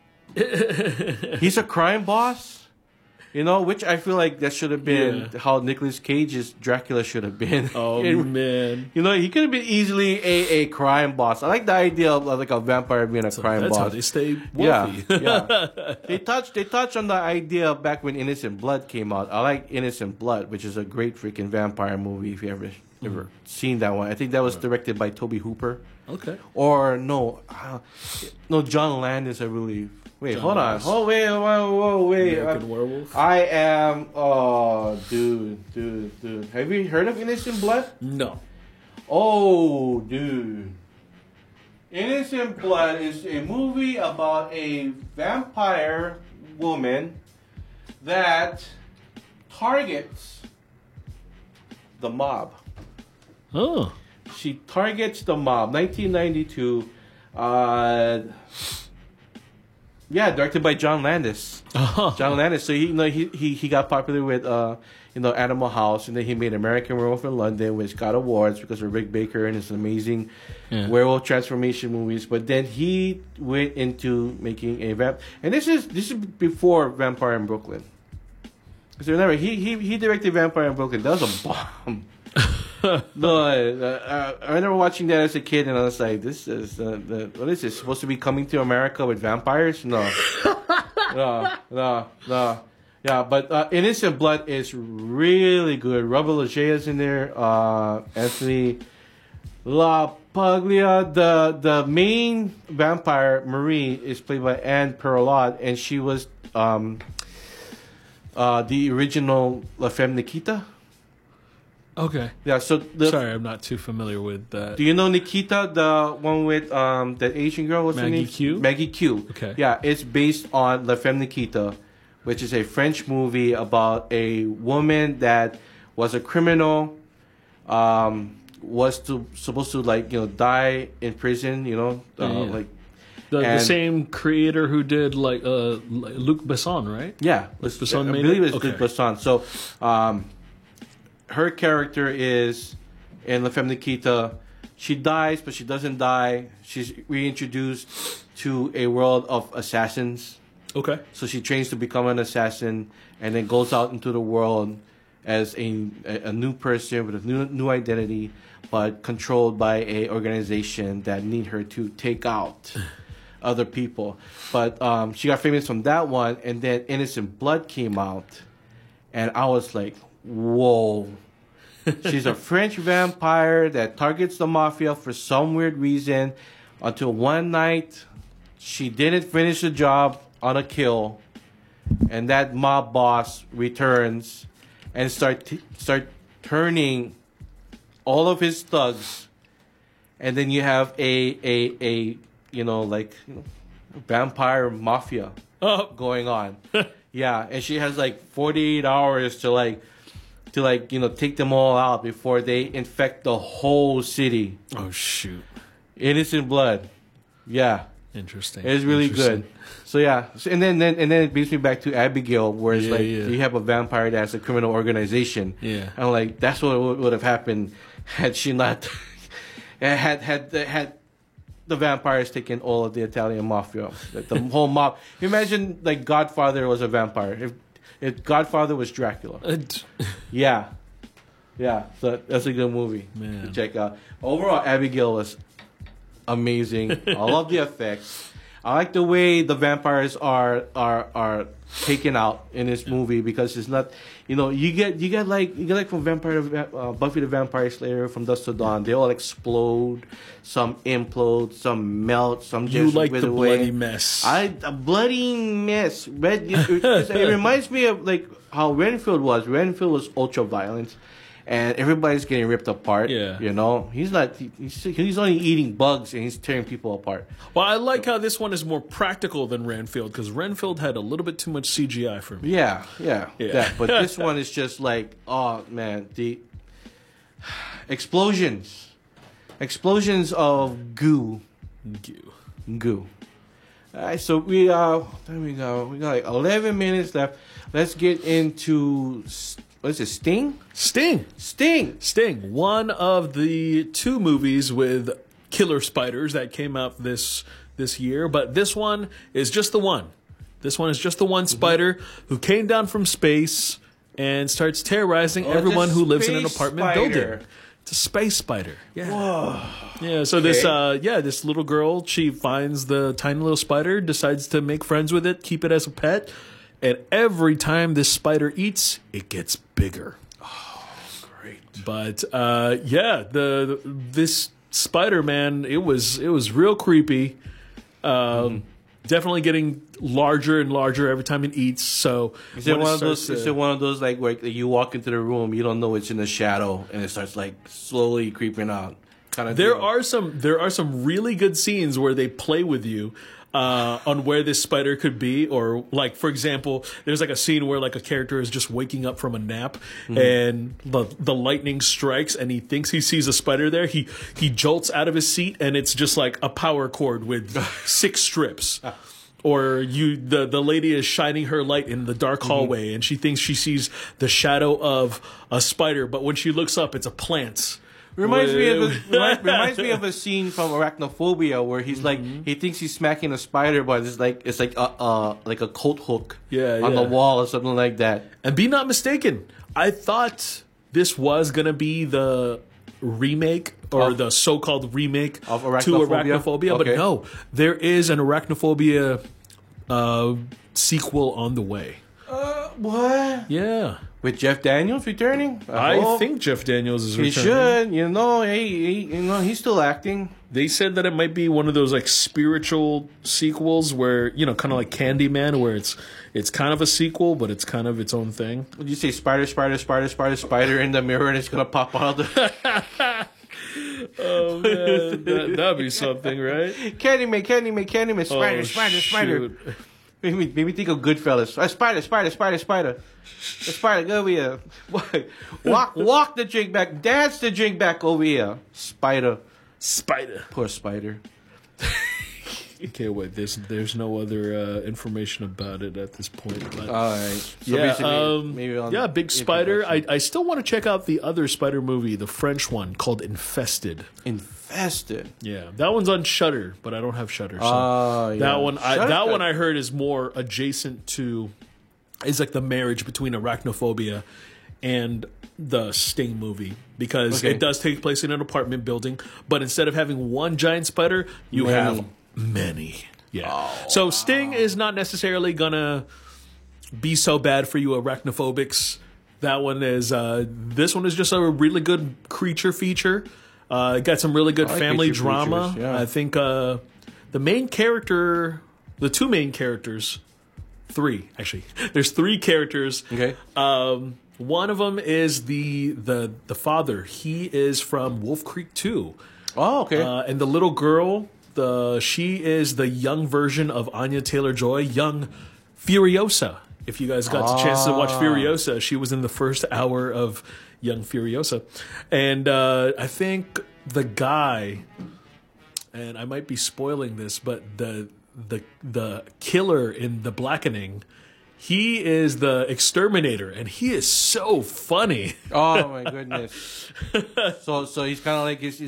He's a crime boss? You know, which I feel like that should have been Yeah. how Nicolas Cage's Dracula should have been. Oh And, man, you know, he could have been easily a, a crime boss. I like the idea of like a vampire being a crime that's boss. how they stay yeah, wealthy. yeah. They touched they touched on the idea back when Innocent Blood came out. I like Innocent Blood, which is a great freaking vampire movie. If you ever ever seen that one, I think that was directed by Toby Hooper. Okay. Or no, uh, no, John Landis. I believe. Wait, John hold Landis. on. Oh wait, whoa, whoa, wait. American Uh, Werewolf. I am. Oh, dude, dude, dude. Have you heard of Innocent Blood? No. Oh, dude. Innocent Blood is a movie about a vampire woman that targets the mob. Oh. She targets the mob. nineteen ninety-two. Uh, yeah, directed by John Landis. Uh-huh. John Landis. So he, you know, he he he got popular with uh, you know, Animal House, and then he made American Werewolf in London, which got awards because of Rick Baker and his amazing Yeah. werewolf transformation movies. But then he went into making a vamp, and this is this is before Vampire in Brooklyn. Because remember, he he he directed Vampire in Brooklyn. That was a bomb. No, uh, I remember watching that as a kid, and I was like, "This is uh, the what is this supposed to be Coming to America with vampires?" No, no, no, no. Yeah, but uh, Innocent Blood is really good. Robert Loggia is in there. Uh, Anthony LaPaglia. The the main vampire Marie is played by Anne Perlot, and she was um, uh, the original La Femme Nikita. Okay. Yeah, so the, Sorry, I'm not too familiar with that. do you know Nikita, the one with um that Asian girl? What's her Maggie name? Q? Maggie Q. Okay. Yeah, it's based on La Femme Nikita, which is a French movie about a woman that was a criminal, um, was to supposed to like you know die in prison. You know, uh, Yeah, yeah. like the, the and- same creator who did like uh, Luc Besson, right? yeah, Luc Besson I made believe it? it's Luc Okay. Besson. So, um, her character is in La Femme Nikita. She dies, but she doesn't die. She's reintroduced to a world of assassins. Okay. So she trains to become an assassin, and then goes out into the world as a a, a new person with a new new identity, but controlled by a organization that need her to take out other people. But um, she got famous from that one, and then Innocent Blood came out, and I was like, whoa. She's a French vampire that targets the mafia for some weird reason, until one night she didn't finish the job on a kill, and that mob boss returns and start t- start turning all of his thugs, and then you have a a a you know like you know, vampire mafia Oh. going on. Yeah, and she has like forty-eight hours to like to like you know take them all out before they infect the whole city. Oh shoot. Innocent Blood. Yeah. Interesting. It's really Interesting. good. So yeah, so, and then, then and then it brings me back to Abigail, where it's Yeah, like yeah. you have a vampire that's a criminal organization. Yeah. I'm like, that's what would, would have happened had she not had had had the vampires taking all of the Italian mafia, the, the whole mob. Imagine like Godfather was a vampire. If if Godfather was Dracula, Uh, d- yeah, yeah. So that's a good movie Man. to check out. Overall, Abigail was amazing. I love the effects. I like the way the vampires are are are taken out in this movie because it's not, you know, you get you get like you get like from Vampire uh, Buffy the Vampire Slayer, from Dusk to Dawn, they all explode, some implode, some melt, some you just like wither the away. bloody mess. I a bloody mess. Red. It, it, it reminds me of like how Renfield was. Renfield was ultra violent, and everybody's getting ripped apart. Yeah. You know, he's not. He, he's he's only eating bugs and he's tearing people apart. Well, I like how this one is more practical than Renfield, because Renfield had a little bit too much C G I for me. Yeah, yeah, Yeah. that. But this one is just like, oh man, the explosions, explosions of goo, Goo. goo. All right, so we uh, there we go. We got like eleven minutes left. Let's get into s- what is it? Sting, Sting. Sting. Sting, one of the two movies with killer spiders that came out this this year, but this one is just the one. This one is just the one spider who came down from space and starts terrorizing Oh, it's a everyone who lives in an space apartment spider. building. It's a space spider. Yeah. Yeah, so this uh yeah, this little girl, she finds the tiny little spider, decides to make friends with it, keep it as a pet, and every time this spider eats, it gets bigger. Great. But uh, yeah, the, the this Spider Man, it was it was real creepy. Um, Mm-hmm. Definitely getting larger and larger every time it eats. So Is it when one of starts those? Is to- it one of those like where you walk into the room, you don't know it's in the shadow, and it starts like slowly creeping out? Kind of. There deal? are some there are some really good scenes where they play with you uh, on where this spider could be, or like for example, there's like a scene where like a character is just waking up from a nap and the the lightning strikes and he thinks he sees a spider there. He he jolts out of his seat and it's just like a power cord with six strips. Or you, the the lady is shining her light in the dark hallway, and she thinks she sees the shadow of a spider, but when she looks up, it's a plant. Reminds me of a, With- remind- reminds me of a scene from Arachnophobia where he's like Mm-hmm. he thinks he's smacking a spider, but it's like it's like a uh, like a coat hook Yeah, on yeah. the wall or something like that. And be not mistaken, I thought this was gonna be the remake or Of- the so-called remake Of to Arachnophobia? Arachnophobia, but Okay. no, there is an Arachnophobia uh, sequel on the way. Uh, what? Yeah, With Jeff Daniels returning? I hope. think Jeff Daniels is he returning. should. You know, he, he you know he's still acting. They said that it might be one of those like spiritual sequels where, you know, kind of like Candyman, where it's it's kind of a sequel, but it's kind of its own thing. Would you say spider, spider, spider, spider, spider in the mirror, and it's gonna pop out? Of the... Oh man, that, that'd be something, right? Candyman, Candyman, Candyman, spider, Oh, spider, spider. shoot. Made me, made me think of Goodfellas. Uh, spider, spider, spider, spider. The spider, go over here. Walk, walk the drink back. Dance the drink back over here. Spider. Spider. Poor spider. Okay, wait. There's there's no other uh, information about it at this point. But All right. So yeah, basically, um, maybe on yeah, big if spider. you- I I still want to check out the other spider movie, the French one called Infested. Infested. Yeah, that one's on Shudder, but I don't have Shudder. So Oh, yeah. that one, I, Shudder that got- one I heard is more adjacent to, is like the marriage between Arachnophobia and the Sting movie, because Okay. it does take place in an apartment building, but instead of having one giant spider, you Many. have many. Yeah. so Sting is not necessarily gonna be so bad for you arachnophobics. That one is. Uh, this one is just a really good creature feature. Uh, it got some really good I like family creature drama. features, yeah. I think uh, the main character, the two main characters, three actually. There's three characters. Okay. Um, one of them is the the the father. He is from Wolf Creek two. Oh, okay. Uh, and the little girl, the she is the young version of Anya Taylor-Joy, young Furiosa. If you guys got a chance to watch Furiosa, she was in the first hour of Young Furiosa. And uh, I think the guy, and I might be spoiling this, but the the the killer in The Blackening, he is the exterminator, and he is so funny. oh my goodness. so so he's kind of like he's, he's like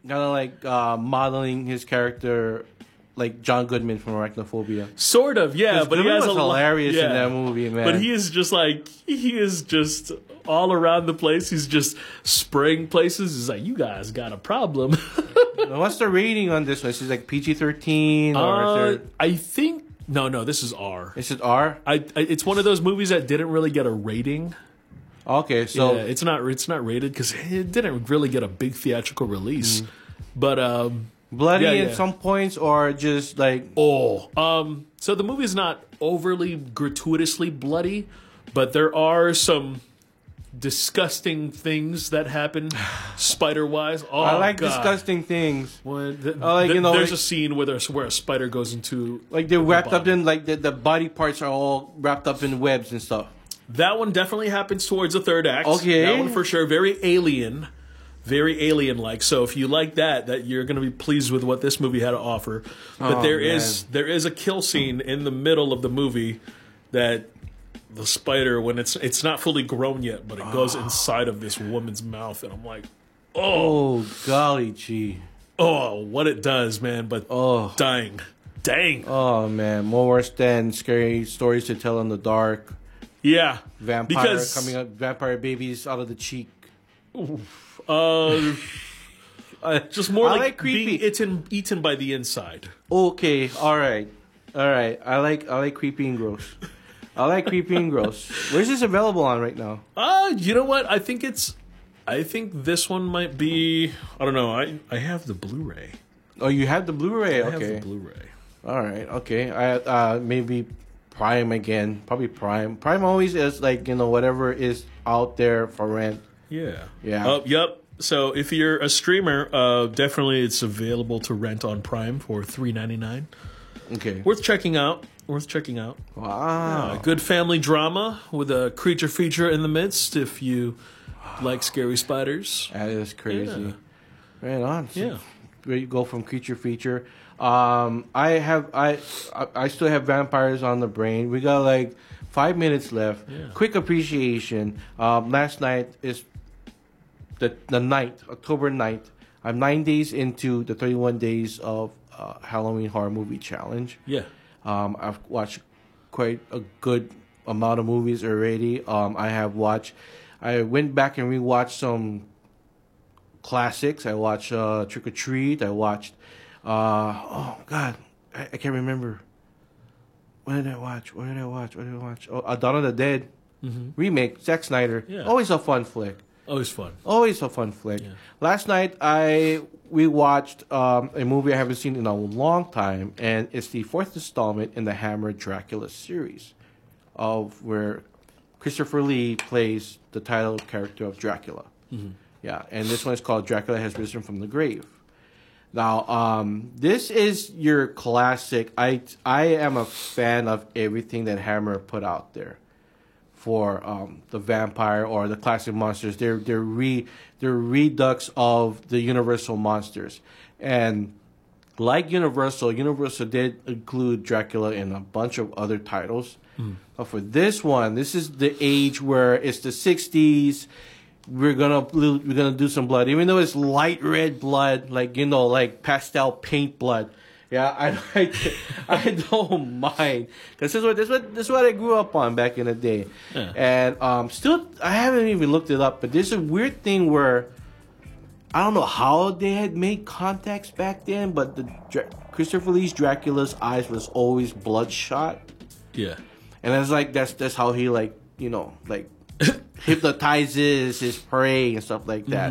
kind of like uh, modeling his character like John Goodman from Arachnophobia. Sort of, yeah. 'Cause But he Goodman has was a lot- hilarious in yeah. that movie, man. But he is just like he is just all around the place. He's just spraying places. He's like, you guys got a problem. Now, what's the rating on this one? Is it like P G thirteen or uh, is, there, I think no, no. This is R. is it R? I, I it's one of those movies that didn't really get a rating. Okay, so yeah, it's not it's not rated because it didn't really get a big theatrical release. Mm. But um, bloody yeah, at yeah. some points or just like oh, um, so the movie is not overly gratuitously bloody, but there are some disgusting things that happen spider wise. Oh, I like God. disgusting things. When the, I like, the- you know, there's like- a scene where there's where a spider goes into Like they're wrapped up body. in like the, the body parts are all wrapped up in webs and stuff. that one definitely happens towards the third act. Okay. That one for sure. Very alien. Very alien like. So if you like that, that you're gonna be pleased with what this movie had to offer. But Oh, there is man. there is a kill scene in the middle of the movie that the spider, when it's it's not fully grown yet, but it goes inside of this woman's mouth, and I'm like, oh, Oh golly gee. oh, what it does, man. But Oh. dying, dang, Oh man, more worse than scary stories to tell in the dark. yeah, Vampire because coming up, vampire babies out of the cheek. uh, Uh, just more I like, like creepy. being eaten eaten by the inside. Okay, all right, all right. I like I like creepy and gross. I like creepy and gross. Where's this available on right now? Uh, you know what? I think it's. I think this one might be. I don't know. I I have the Blu-ray. Oh, you have the Blu-ray. I have Okay, the Blu-ray. all right. Okay, I uh maybe Prime again. Probably Prime. Prime always is like you know whatever is out there for rent. Yeah. Yeah. Oh, yep. So if you're a streamer, uh, definitely it's available to rent on Prime for three ninety-nine. Okay. Worth checking out. Worth checking out. Wow. A good family drama with a creature feature in the midst. If you like scary spiders. That is crazy. Yeah. Right on. Yeah. Where you go from creature feature. Um, I have I I- I still have vampires on the brain. We got like five minutes left. Yeah. Quick appreciation. Um, last night is the the night, October ninth. I'm nine days into the thirty-one days of uh, Halloween horror movie challenge. Yeah. Um, I've watched quite a good amount of movies already. Um, I have watched. I went back and rewatched some classics. I watched uh, Trick or Treat. I watched. Uh, oh God, I, I can't remember. What did I watch? What did I watch? What did I watch? Oh, uh, Dawn of the Dead remake. Zack Snyder. Yeah. Always a fun flick. Always fun. Always a fun flick. Yeah. Last night I we watched um, a movie I haven't seen in a long time, and it's the fourth installment in the Hammer Dracula series, of where Christopher Lee plays the title character of Dracula. Yeah, and this one is called Dracula Has Risen from the Grave. Now, um, this is your classic. I I am a fan of everything that Hammer put out there for um, the vampire or the classic monsters. They're they're re they're redux of the Universal monsters, and like Universal, Universal did include Dracula in a bunch of other titles. But for this one, this is the age where it's the sixties. We're gonna we're gonna do some blood, even though it's light red blood, like you know, like pastel paint blood. Yeah, I I, I don't mind because this is what this is what this is what I grew up on back in the day, Yeah. and um, still I haven't even looked it up. But there's a weird thing where I don't know how they had made contacts back then, but the Dra- Christopher Lee's Dracula's eyes was always bloodshot, Yeah. and it's like that's that's how he like you know like hypnotizes his prey and stuff like that.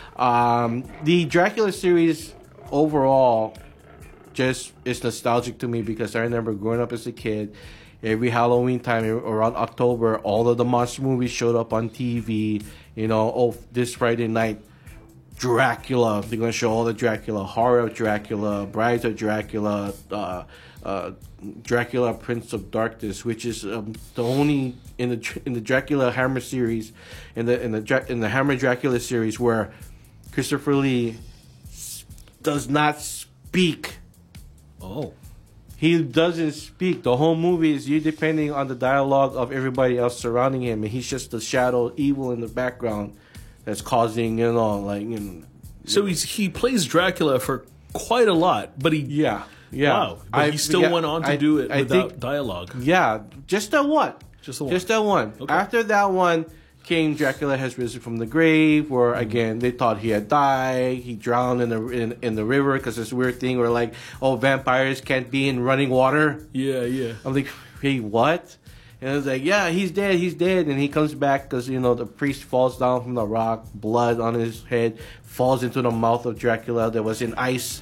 Um, the Dracula series overall just is nostalgic to me because I remember growing up as a kid. Every Halloween time around October, all of the monster movies showed up on T V. You know, oh, this Friday night, Dracula. They're gonna show all the Dracula, Horror of Dracula, Brides of Dracula, uh, uh, Dracula, Prince of Darkness, which is um, the only in the in the Dracula Hammer series, in the in the Dra- in the Hammer Dracula series where Christopher Lee s- does not speak. Oh. He doesn't speak. The whole movie is you depending on the dialogue of everybody else surrounding him, and he's just the shadow, evil in the background that's causing, you know, like you know, So he's, he plays Dracula for quite a lot, but he Yeah, yeah. wow, but I- he still yeah, went on to I- do it I without think- dialogue. Yeah, just that one. Just the one. Just that one. Okay. After that one, King Dracula has risen from the grave, where Mm-hmm. again they thought he had died. He drowned in the in, in the river because this weird thing where like, oh, vampires can't be in running water. Yeah, yeah. I'm like, hey, what? And it's like, yeah, he's dead, he's dead. And he comes back because, you know, the priest falls down from the rock, blood on his head, falls into the mouth of Dracula that was in ice.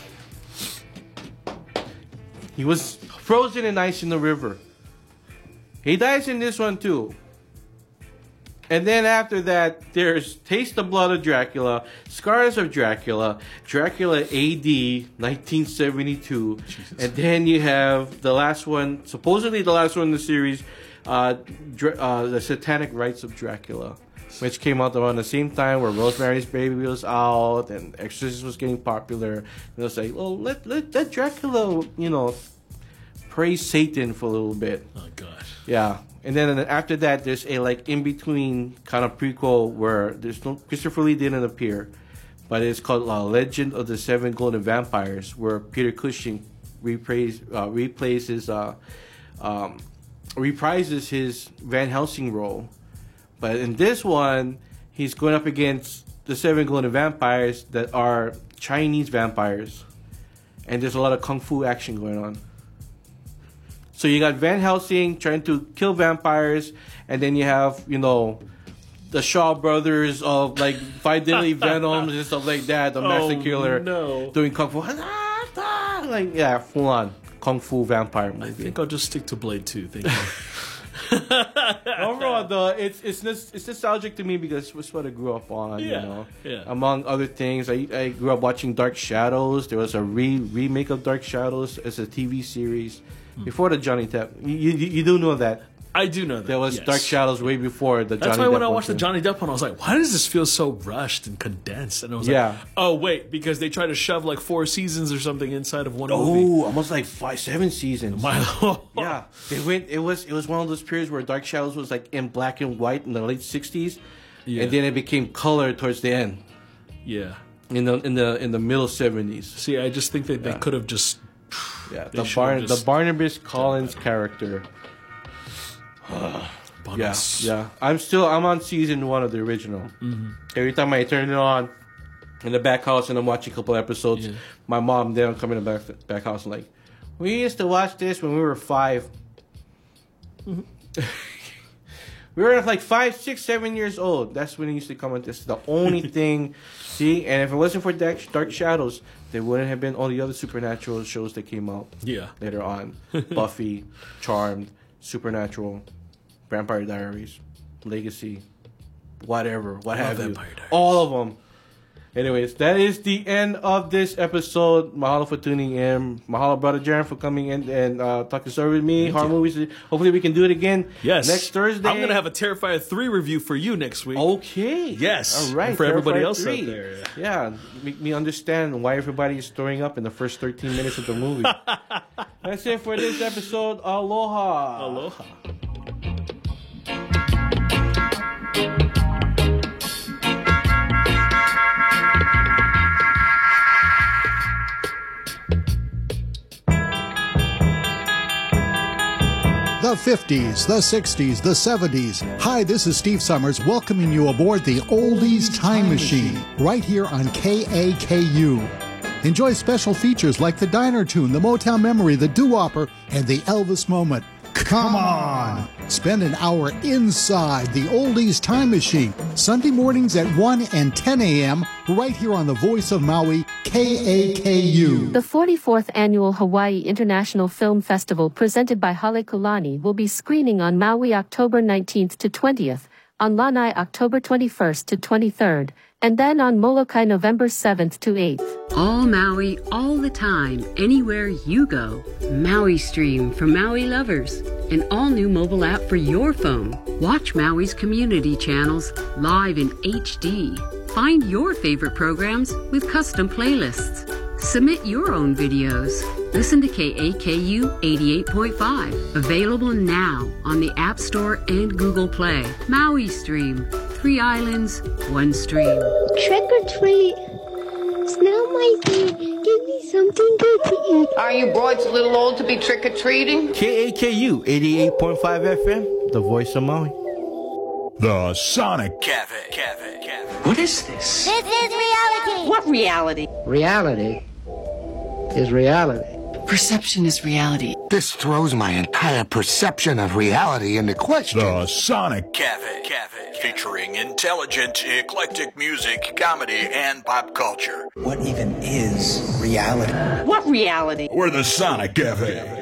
He was frozen in ice in the river. He dies in this one too. And then after that, there's Taste the Blood of Dracula, Scars of Dracula, Dracula A D nineteen seventy-two, and then you have the last one, supposedly the last one in the series, uh, Dra- uh, The Satanic Rites of Dracula, which came out around the same time where Rosemary's Baby was out and Exorcist was getting popular. And it was like, well, let, let, let Dracula, you know, praise Satan for a little bit. Oh gosh. Yeah, and then after that, there's a like in between kind of prequel where there's no Christopher Lee didn't appear, but it's called uh, Legend of the Seven Golden Vampires, where Peter Cushing replays uh, replays his uh, um, reprises his Van Helsing role, but in this one, he's going up against the Seven Golden Vampires that are Chinese vampires, and there's a lot of kung fu action going on. So you got Van Helsing trying to kill vampires, and then you have, you know, the Shaw brothers of like Five Deadly Venoms and stuff like that, the Master Oh, Killer no. doing kung fu. Like, yeah, full on kung fu vampire movie. I think I'll just stick to Blade two. Thank you. Overall, though, it's it's nos- it's nostalgic to me because it's what I grew up on. Yeah, You know, yeah. among other things, I I grew up watching Dark Shadows. There was a re remake of Dark Shadows as a T V series before the Johnny Depp. You, you you do know that I do know that. there was yes. Dark Shadows way before the That's Johnny why Depp when I one, watched the too. Johnny Depp one, I was like, why does this feel so rushed and condensed? And I was Yeah. like, oh, wait, because they tried to shove like four seasons or something inside of one movie. Oh, almost like five, seven seasons. My Yeah, they went. It was it was one of those periods where Dark Shadows was like in black and white in the late sixties, Yeah. and then it became color towards the end Yeah. in the in the in the middle seventies. See, I just think that they Yeah. could have just. Yeah, They the should've Barn the just Barnabas Collins character. Yeah, Bonus. yeah. I'm still I'm on season one of the original. Mm-hmm. Every time I turn it on in the back house and I'm watching a couple episodes, Yeah. my mom then come in the back back house and like, we used to watch this when we were five. Mm-hmm. We were like five, six, seven years old. That's when it used to come on. This is the only thing. See, and if it wasn't for Dark, Dark Shadows, there wouldn't have been all the other supernatural shows that came out Yeah. later on. Buffy, Charmed, Supernatural, Vampire Diaries, Legacy, whatever, what I love have you. Vampire Diaries. All of them. Anyways, that is the end of this episode. Mahalo for tuning in. Mahalo, Brother Jaron, for coming in and uh, talking story with me. Horror movies. Hopefully we can do it again Yes. next Thursday. I'm going to have a Terrifier three review for you next week. Okay. Yes. All right. And for everybody Terrifier else out three. there. Yeah. Make me understand why everybody is throwing up in the first thirteen minutes of the movie. That's it for this episode. Aloha. Aloha. The fifties, the sixties, the seventies. Hi, this is Steve Summers welcoming you aboard the Oldies Time Machine right here on K A K U. Enjoy special features like the Diner Tune, the Motown Memory, the Doo-Wopper, and the Elvis Moment. Come on! Spend an hour inside the Oldies Time Machine, Sunday mornings at one and ten a.m. right here on the Voice of Maui, K A K U. The forty-fourth Annual Hawaii International Film Festival presented by Halekulani will be screening on Maui October nineteenth to twentieth, on Lanai October twenty-first to twenty-third, and then on Molokai November seventh to eighth. All Maui, all the time, anywhere you go. Maui Stream for Maui lovers. An all-new mobile app for your phone. Watch Maui's community channels live in H D. Find your favorite programs with custom playlists. Submit your own videos. Listen to K A K U eighty-eight point five. Available now on the App Store and Google Play. Maui Stream. Three islands, one stream. Trick or treat. It's now my turn. Give me something good to eat. Are you boys a little old to be trick-or-treating? K A K U eighty-eight point five F M, the voice of Maui. The Sonic Cafe. Cafe. Cafe. What is this? This is reality. What reality? Reality is reality. Perception is reality. This throws my entire perception of reality into question. The Sonic Cafe. Cafe. Featuring intelligent, eclectic music, comedy, and pop culture. What even is reality? What reality? We're the Sonic Cafe.